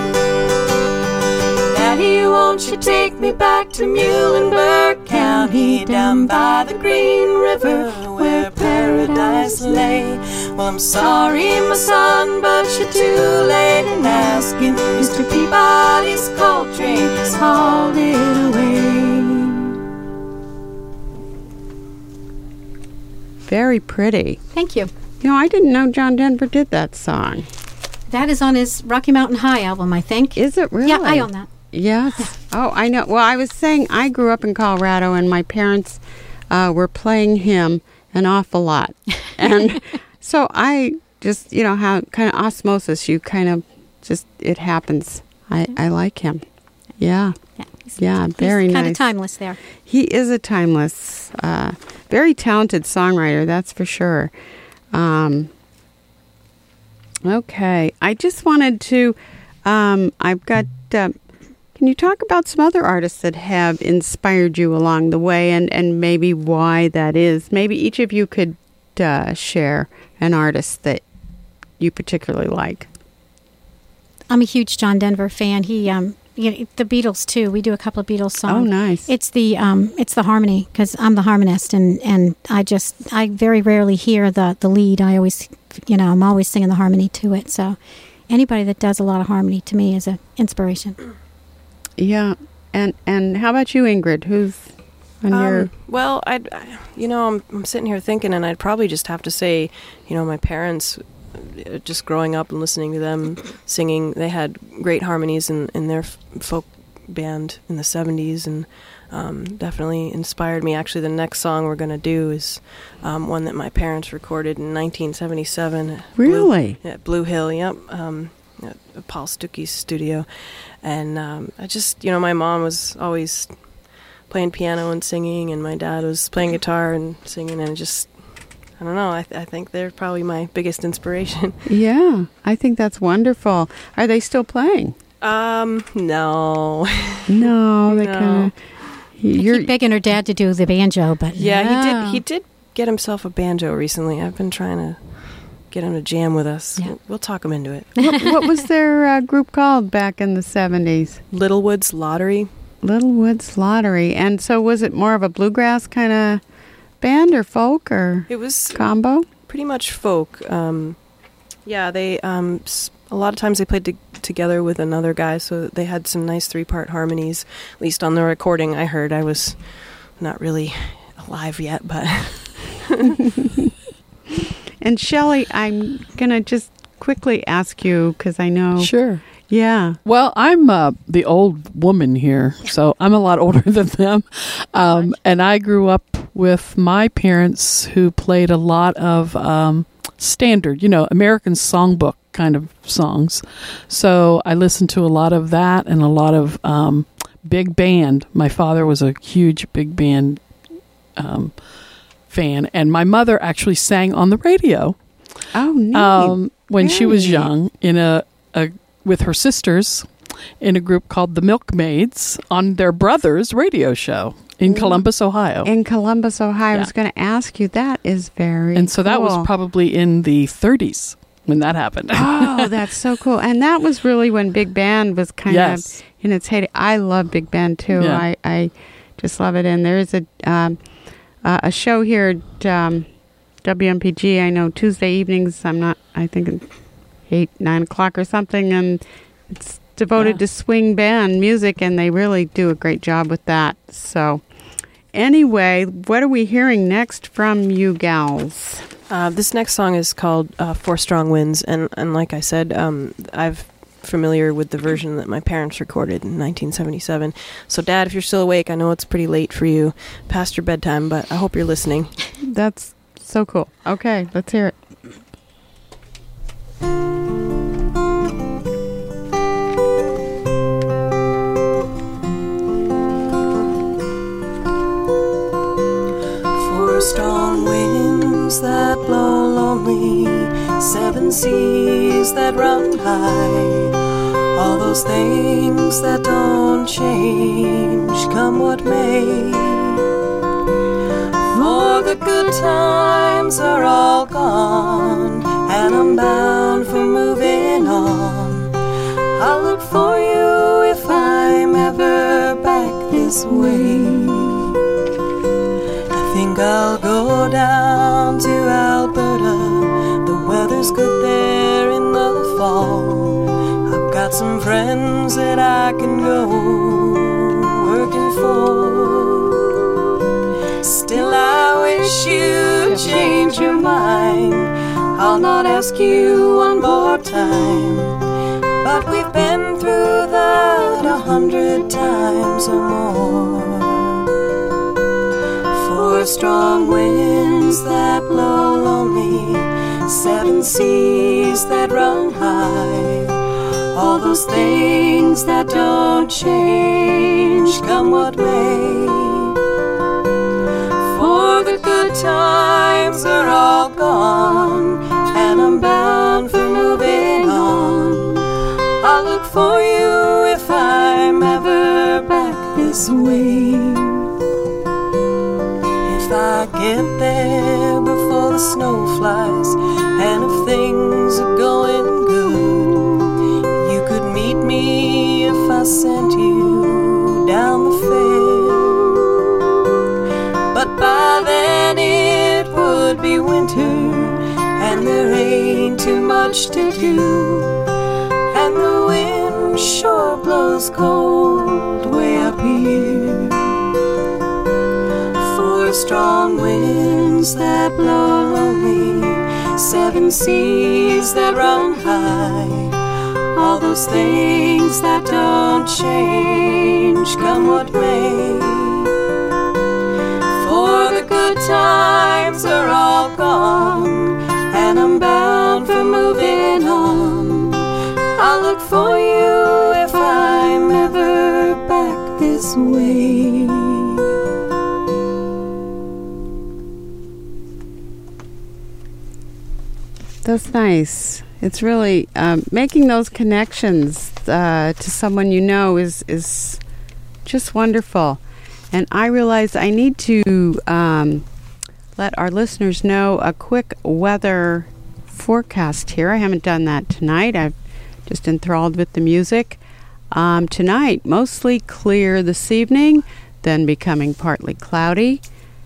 Speaker 4: Daddy, won't you take me back to Muhlenberg County, down by the Green River where paradise lay? Well, I'm sorry, my son, but you're too late in asking. Mister Peabody's coal train's hauled it away.
Speaker 1: Very pretty.
Speaker 2: Thank you.
Speaker 1: You know, I didn't know John Denver did that song.
Speaker 2: That is on his Rocky Mountain High album, I think.
Speaker 1: Is it really?
Speaker 2: Yeah, I own that.
Speaker 1: Yes. Oh, I know. Well, I was saying I grew up in Colorado, and my parents uh, were playing him an awful lot. And so I just, you know, how kind of osmosis, you kind of just, it happens. I, I like him. Yeah.
Speaker 2: Yeah, he's,
Speaker 1: Yeah, very
Speaker 2: he's
Speaker 1: nice.
Speaker 2: kind of timeless there.
Speaker 1: He is a timeless, uh, very talented songwriter, that's for sure. Um, okay. I just wanted to, um, I've got, uh, can you talk about some other artists that have inspired you along the way, and, and maybe why that is? Maybe each of you could uh, share an artist that you particularly like.
Speaker 2: I'm a huge John Denver fan. He, um, you know, the Beatles too. We do a couple of Beatles songs.
Speaker 1: Oh, nice.
Speaker 2: It's the, um, it's the harmony, because I'm the harmonist, and, and I just, I very rarely hear the the lead. I always, you know, I'm always singing the harmony to it. So, anybody that does a lot of harmony to me is an inspiration.
Speaker 1: Yeah, and and how about you, Ingrid? Who's on
Speaker 3: Um,
Speaker 1: your?
Speaker 3: well, I'd, I, you know, I'm, I'm sitting here thinking, and I'd probably just have to say, you know, my parents, uh, just growing up and listening to them singing, they had great harmonies in, in their f- folk band in the seventies, and um, definitely inspired me. Actually, the next song we're going to do is um, one that my parents recorded in nineteen seventy-seven. At
Speaker 1: Really?
Speaker 3: Blue, at Blue Hill, yep. Um, at Paul Stuckey's studio. And um, I just, you know, my mom was always playing piano and singing, and my dad was playing guitar and singing, and it just, I don't know, I, th- I think they're probably my biggest inspiration.
Speaker 1: Yeah, I think that's wonderful. Are they still playing?
Speaker 3: Um, no.
Speaker 1: No, they
Speaker 3: No.
Speaker 1: kind of.
Speaker 2: I
Speaker 1: You're
Speaker 2: keep begging her dad to do the banjo, but
Speaker 3: Yeah,
Speaker 2: no.
Speaker 3: he did. He did get himself a banjo recently. I've been trying to get him to jam with us.
Speaker 2: Yeah.
Speaker 3: We'll, we'll talk him into it.
Speaker 1: what, what was their uh, group called back in the seventies?
Speaker 3: Littlewood's Lottery.
Speaker 1: Littlewood's Lottery. And so was it more of a bluegrass kind of band or folk or
Speaker 3: It was
Speaker 1: combo?
Speaker 3: pretty much folk. Um, yeah, they um, s- a lot of times they played to- together with another guy, so they had some nice three-part harmonies. At least on the recording I heard. I was not really alive yet, but
Speaker 1: And Shelley, I'm going to just quickly ask you, because I know.
Speaker 5: Sure.
Speaker 1: Yeah.
Speaker 5: Well, I'm uh, the old woman here, so I'm a lot older than them. Um, and I grew up with my parents who played a lot of um, standard, you know, American songbook kind of songs. So I listened to a lot of that and a lot of um, big band. My father was a huge big band um fan, and my mother actually sang on the radio.
Speaker 1: Oh, neat.
Speaker 5: Um, when
Speaker 1: Very
Speaker 5: she was
Speaker 1: neat.
Speaker 5: young, in a, a with her sisters, in a group called the Milkmaids, on their brother's radio show in Columbus, Ohio.
Speaker 1: In Columbus, Ohio. I
Speaker 5: Yeah.
Speaker 1: was going to ask you. That is very
Speaker 5: And so that
Speaker 1: cool.
Speaker 5: was probably in the thirties when that happened.
Speaker 1: Oh, that's so cool. And that was really when Big Band was kind
Speaker 5: Yes.
Speaker 1: of in its heyday. I love Big Band, too.
Speaker 5: Yeah.
Speaker 1: I, I just love it. And there is a, um, uh, a show here at um, W M P G. I know Tuesday evenings, I'm not, I think eight, nine o'clock or something. And it's devoted
Speaker 5: Yeah.
Speaker 1: to swing band music, and they really do a great job with that. So anyway, what are we hearing next from you gals?
Speaker 3: Uh, this next song is called uh, Four Strong Winds, and, and like I said, um, I've familiar with the version that my parents recorded in nineteen seventy-seven. So, Dad, if you're still awake, I know it's pretty late for you, past your bedtime, but I hope you're listening.
Speaker 1: That's so cool. Okay, let's hear it.
Speaker 4: Four strong winds that blow lonely, seven seas that run high, all those things that don't change, come what may. For the good times are all gone, and I'm bound for moving on. I'll look for you if I'm ever back this way. I think I'll go down to Alberta, the weather's good there in the fall. I've got some friends that I can go working for. Still I wish you'd change your mind. I'll not ask you one more time, but we've been through that a hundred times or more. Four strong winds that blow lonely, seven seas that run high, all those things that don't change, come what may. For the good times are all gone, and I'm bound for moving on. I'll look for you if I'm ever back this way. If I get there before the snow flies, and if things are going good, you could meet me if I sent you down the fair. But by then it would be winter, and there ain't too much to do, and the wind sure blows cold way up here. Four strong winds that blow lonely, seven seas that run high, all those things that don't change, come what may. For the good times are all gone, and I'm bound for moving on. I'll look for you if I'm ever back this way.
Speaker 1: That's nice. It's really um, making those connections uh, to someone you know is is just wonderful. And I realize I need to um, let our listeners know a quick weather forecast here. I haven't done that tonight. I've just enthralled with the music. Um, tonight, mostly clear this evening, then becoming partly cloudy.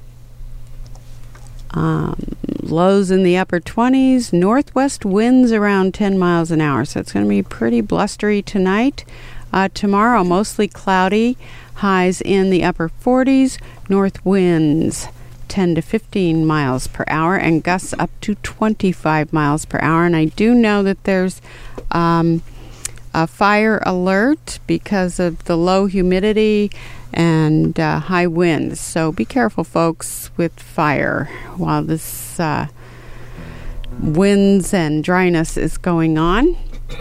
Speaker 1: Um, lows in the upper twenties, northwest winds around ten miles an hour, so it's going to be pretty blustery tonight. Uh, tomorrow, mostly cloudy, highs in the upper forties, north winds ten to fifteen miles per hour, and gusts up to twenty-five miles per hour. And I do know that there's um, a fire alert because of the low humidity and uh, high winds. So be careful, folks, with fire while this uh, winds and dryness is going on.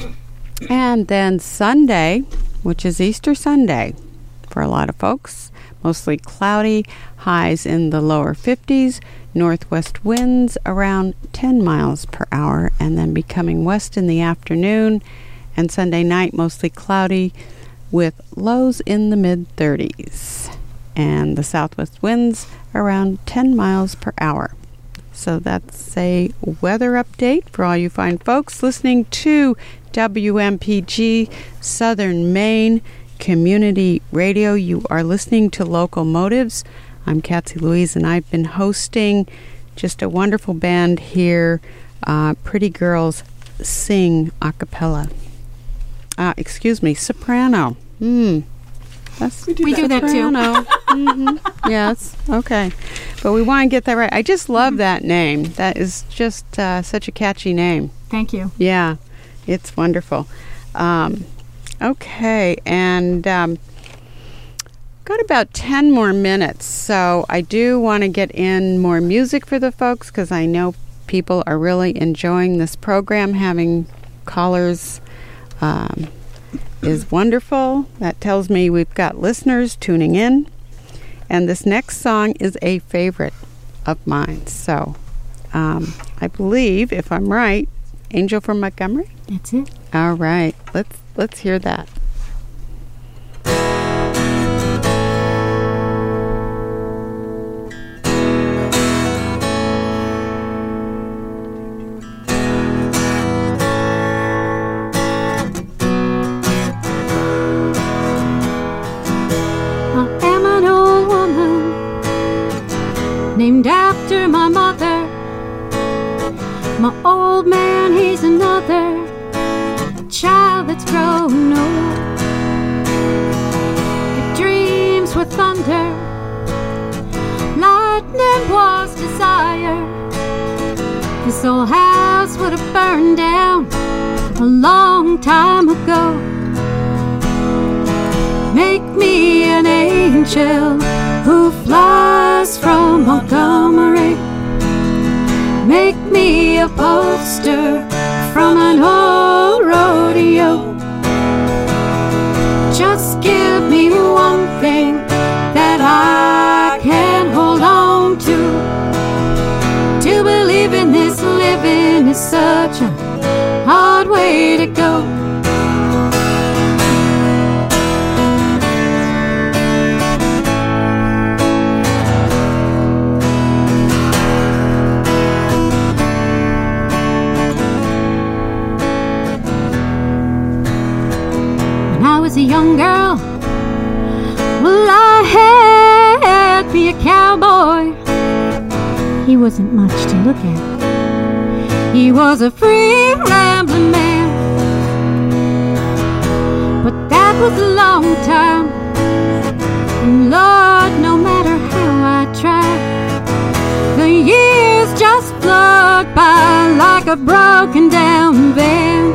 Speaker 1: And then Sunday, which is Easter Sunday for a lot of folks, mostly cloudy, highs in the lower fifties, northwest winds around ten miles per hour, and then becoming west in the afternoon, and Sunday night mostly cloudy with lows in the mid-thirties, and the southwest winds around ten miles per hour. So that's a weather update for all you fine folks listening to W M P G Southern Maine Community Radio. You are listening to Local Motives. I'm Kathy Louise, and I've been hosting just a wonderful band here, uh, Pretty Girls Sing a cappella. Uh, excuse me, soprano. Hmm. That's,
Speaker 2: we do, we do that too.
Speaker 1: mm-hmm. Yes. Okay. But we want to get that right. I just love mm-hmm. that name. That is just uh, such a catchy name.
Speaker 2: Thank you.
Speaker 1: Yeah. It's wonderful. Um, okay. And um, got about ten more minutes. So I do want to get in more music for the folks because I know people are really enjoying this program. Having callers um is wonderful. That tells me we've got listeners tuning in. And this next song is a favorite of mine. So um, I believe, if I'm right, Angel from Montgomery?
Speaker 2: That's it.
Speaker 1: All right. Let's let's hear that.
Speaker 6: Named after my mother. My old man, he's another child that's grown old. If dreams were thunder, lightning was desire, this old house would have burned down a long time ago. Make me an angel who flies from Montgomery. Make me a poster from an old rodeo. Just give me one thing that I can hold on to. To believe in this living is such a hard way to go. Was a young girl, well, I had me a cowboy. He wasn't much to look at. He was a free rambling man, but that was a long time. And Lord, no matter how I tried, the years just flowed by like a broken down van.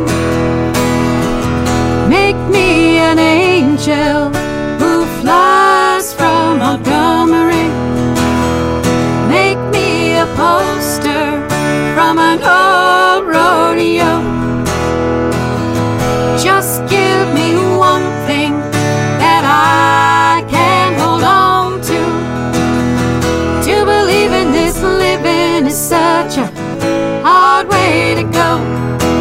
Speaker 6: Make me an angel who flies from Montgomery. Make me a poster from an old rodeo. Just give me one thing that I can hold on to. To believe in this living is such a hard way to go.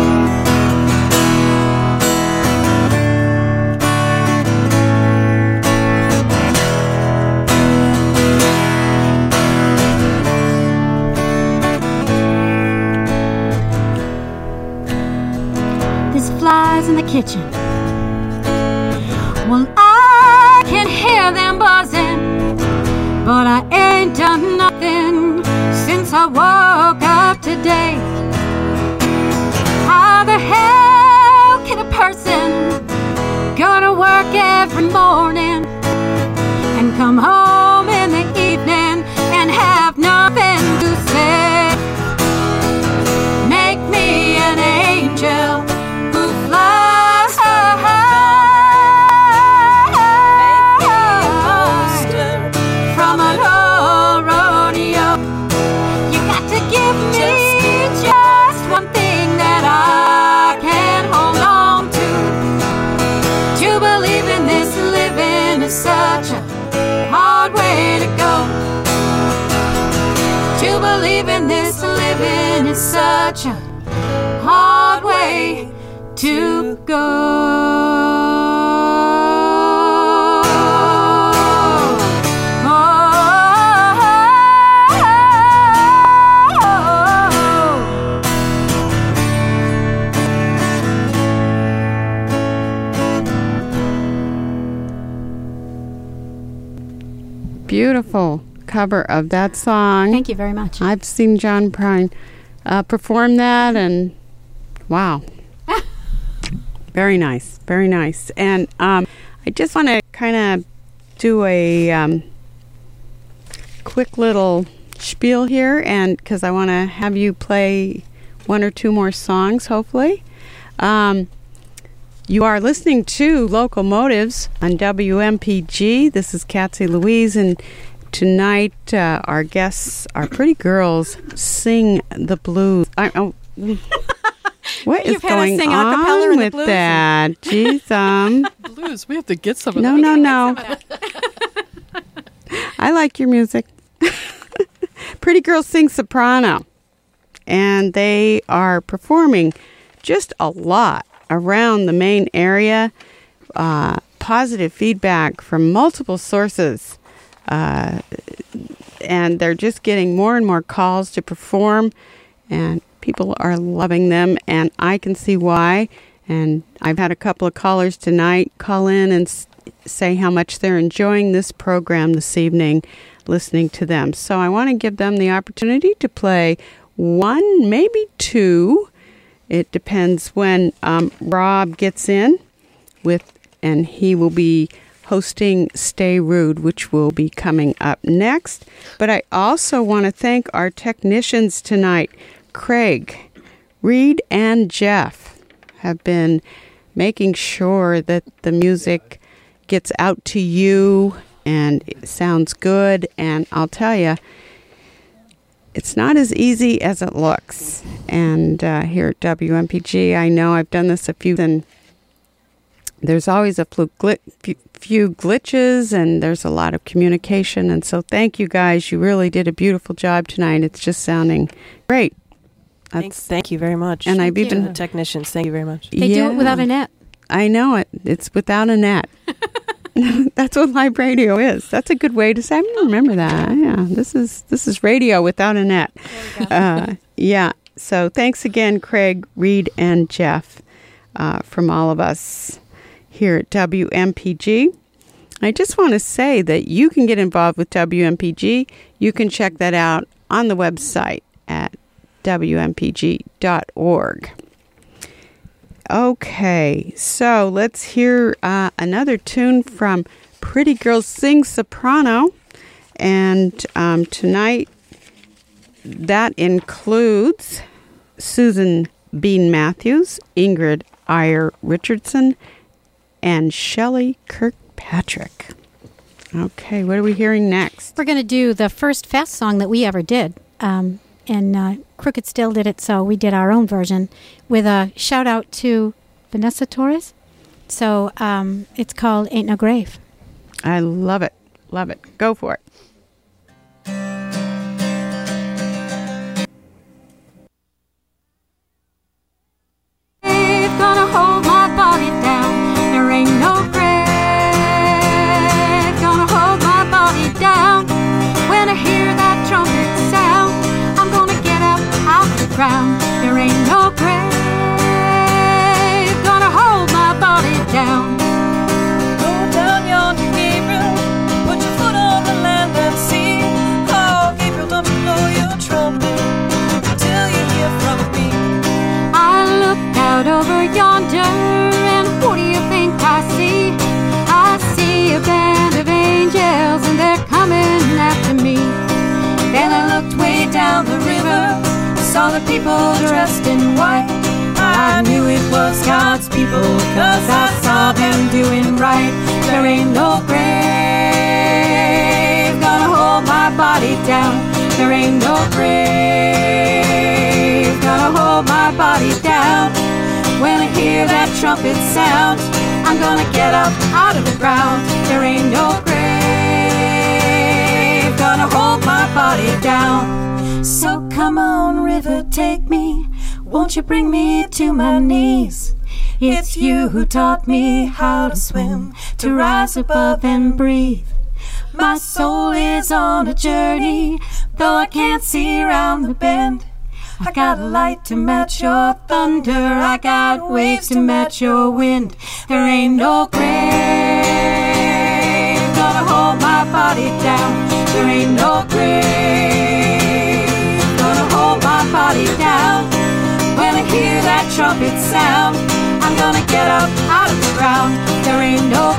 Speaker 6: Flies in the kitchen. Well, I can hear them buzzing, but I ain't done nothing since I woke up today. How the hell can a person go to work every morning and come home in the evening and have nothing to say? Make me an angel flies from an old rodeo. You got to give me just one thing that I can hold on to. To believe in this living is such a hard living is such a hard way to go.
Speaker 1: Beautiful cover of that song.
Speaker 2: Thank you very much.
Speaker 1: I've seen John Prine uh, perform that, and wow. Very nice. Very nice. And um, I just want to kind of do a um, quick little spiel here, and because I want to have you play one or two more songs, hopefully. Um, you are listening to Local Motives on W M P G. This is Katsy Louise, and tonight uh, our guests are pretty girls sing the blues. I, oh, what is
Speaker 2: You've had us
Speaker 1: going
Speaker 2: sing a cappella
Speaker 1: on
Speaker 2: in the
Speaker 1: with
Speaker 2: blues.
Speaker 1: that? Jeez, um,
Speaker 5: Blues. We have to get some of
Speaker 1: no,
Speaker 5: that.
Speaker 1: no, no. I like your music. Pretty Girls Sing Soprano, and they are performing just a lot around the main area. Uh, positive feedback from multiple sources, uh, and they're just getting more and more calls to perform, and people are loving them, and I can see why. And I've had a couple of callers tonight call in and s- say how much they're enjoying this program this evening, listening to them. So I want to give them the opportunity to play one, maybe two. It depends when um, Rob gets in with, and he will be hosting Stay Rude, which will be coming up next. But I also want to thank our technicians tonight. Craig, Reed, and Jeff have been making sure that the music gets out to you and it sounds good. And I'll tell you, it's not as easy as it looks. And uh, here at W M P G, I know I've done this a few, and there's always a few, gl- few glitches, and there's a lot of communication. And so thank you guys. You really did a beautiful job tonight. It's just sounding great.
Speaker 3: Thank, thank you very much.
Speaker 1: And I've
Speaker 2: Thank
Speaker 1: even
Speaker 2: you.
Speaker 3: the technicians, thank you very much.
Speaker 2: They do it without a net.
Speaker 1: I know it. It's without a net. That's what live radio is. That's a good way to say. I remember that. Yeah, this is this is radio without a net. Uh, yeah. So thanks again, Craig, Reed, and Jeff, uh, from all of us here at W M P G. I just want to say that you can get involved with W M P G. You can check that out on the website at W M P G dot org. Okay, so let's hear uh, another tune from Pretty Girls Sing Soprano. And um, tonight, that includes Susan Bean Matthews, Ingrid Iyer Richardson, and Shelley Kirkpatrick. Okay, what are we hearing next?
Speaker 2: We're going to do the first fast song that we ever did. Um, and uh, Crooked Still did it, so we did our own version with a shout out to Vanessa Torres. So um, it's called Ain't No Grave.
Speaker 1: I love it. Love it. Go for it.
Speaker 6: Grave gonna hold my body down. There ain't no grave gonna hold my body down. When I hear that trumpet sound, I'm gonna get up out the ground. There ain't no grave gonna hold my body down.
Speaker 4: Go down yonder, Gabriel, put your foot on the land and see. Oh, Gabriel, don't you blow your trumpet till you hear from me.
Speaker 6: I look out over yonder, and what do you think I see? I see a band of angels, and they're coming after me.
Speaker 4: Then I looked way down the river, saw the people dressed in white. I knew it was God's people, cause I saw them doing right.
Speaker 6: There ain't no grave gonna hold my body down. There ain't no grave gonna hold my body down. When I hear that trumpet sound, I'm gonna get up out of the ground. There ain't no grave gonna hold my body down. So come
Speaker 4: Come on, river, take me. Won't you bring me to my knees? It's you who taught me how to swim, to rise above and breathe. My soul is on a journey, though I can't see around the bend. I got a light to match your thunder, I got waves to match your wind. There ain't no grave gonna hold my body down. There ain't no grave gonna hold my body down. When I hear that trumpet sound, I'm gonna get up out of the ground. There ain't no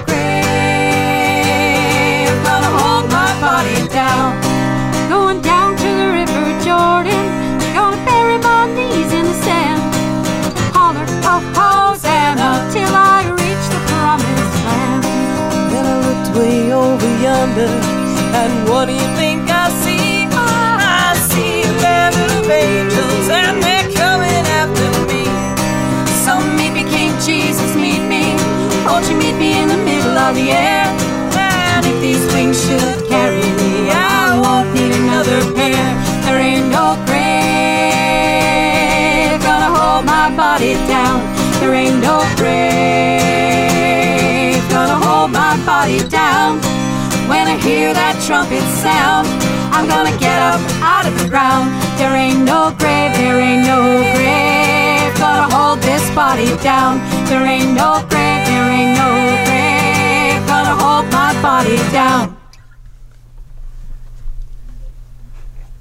Speaker 4: grave gonna hold my body down. Going down to the river Jordan, gonna bury my knees in the sand. Holler, oh, Hosanna, till I reach the promised land. Then I looked way over yonder, and what do you think I see? I see a band of angels, and they're coming after me. So meet me, King Jesus, meet me. Won't you meet me in the middle of the air? And if these wings should carry me, I won't need another pair. There ain't no grave gonna hold my body down. There ain't no grave gonna hold my body down. When I hear that trumpet sound, I'm gonna get up out of the ground. There ain't no grave, there ain't no grave gonna hold this body down. There ain't no grave, there ain't no grave gonna hold my body down.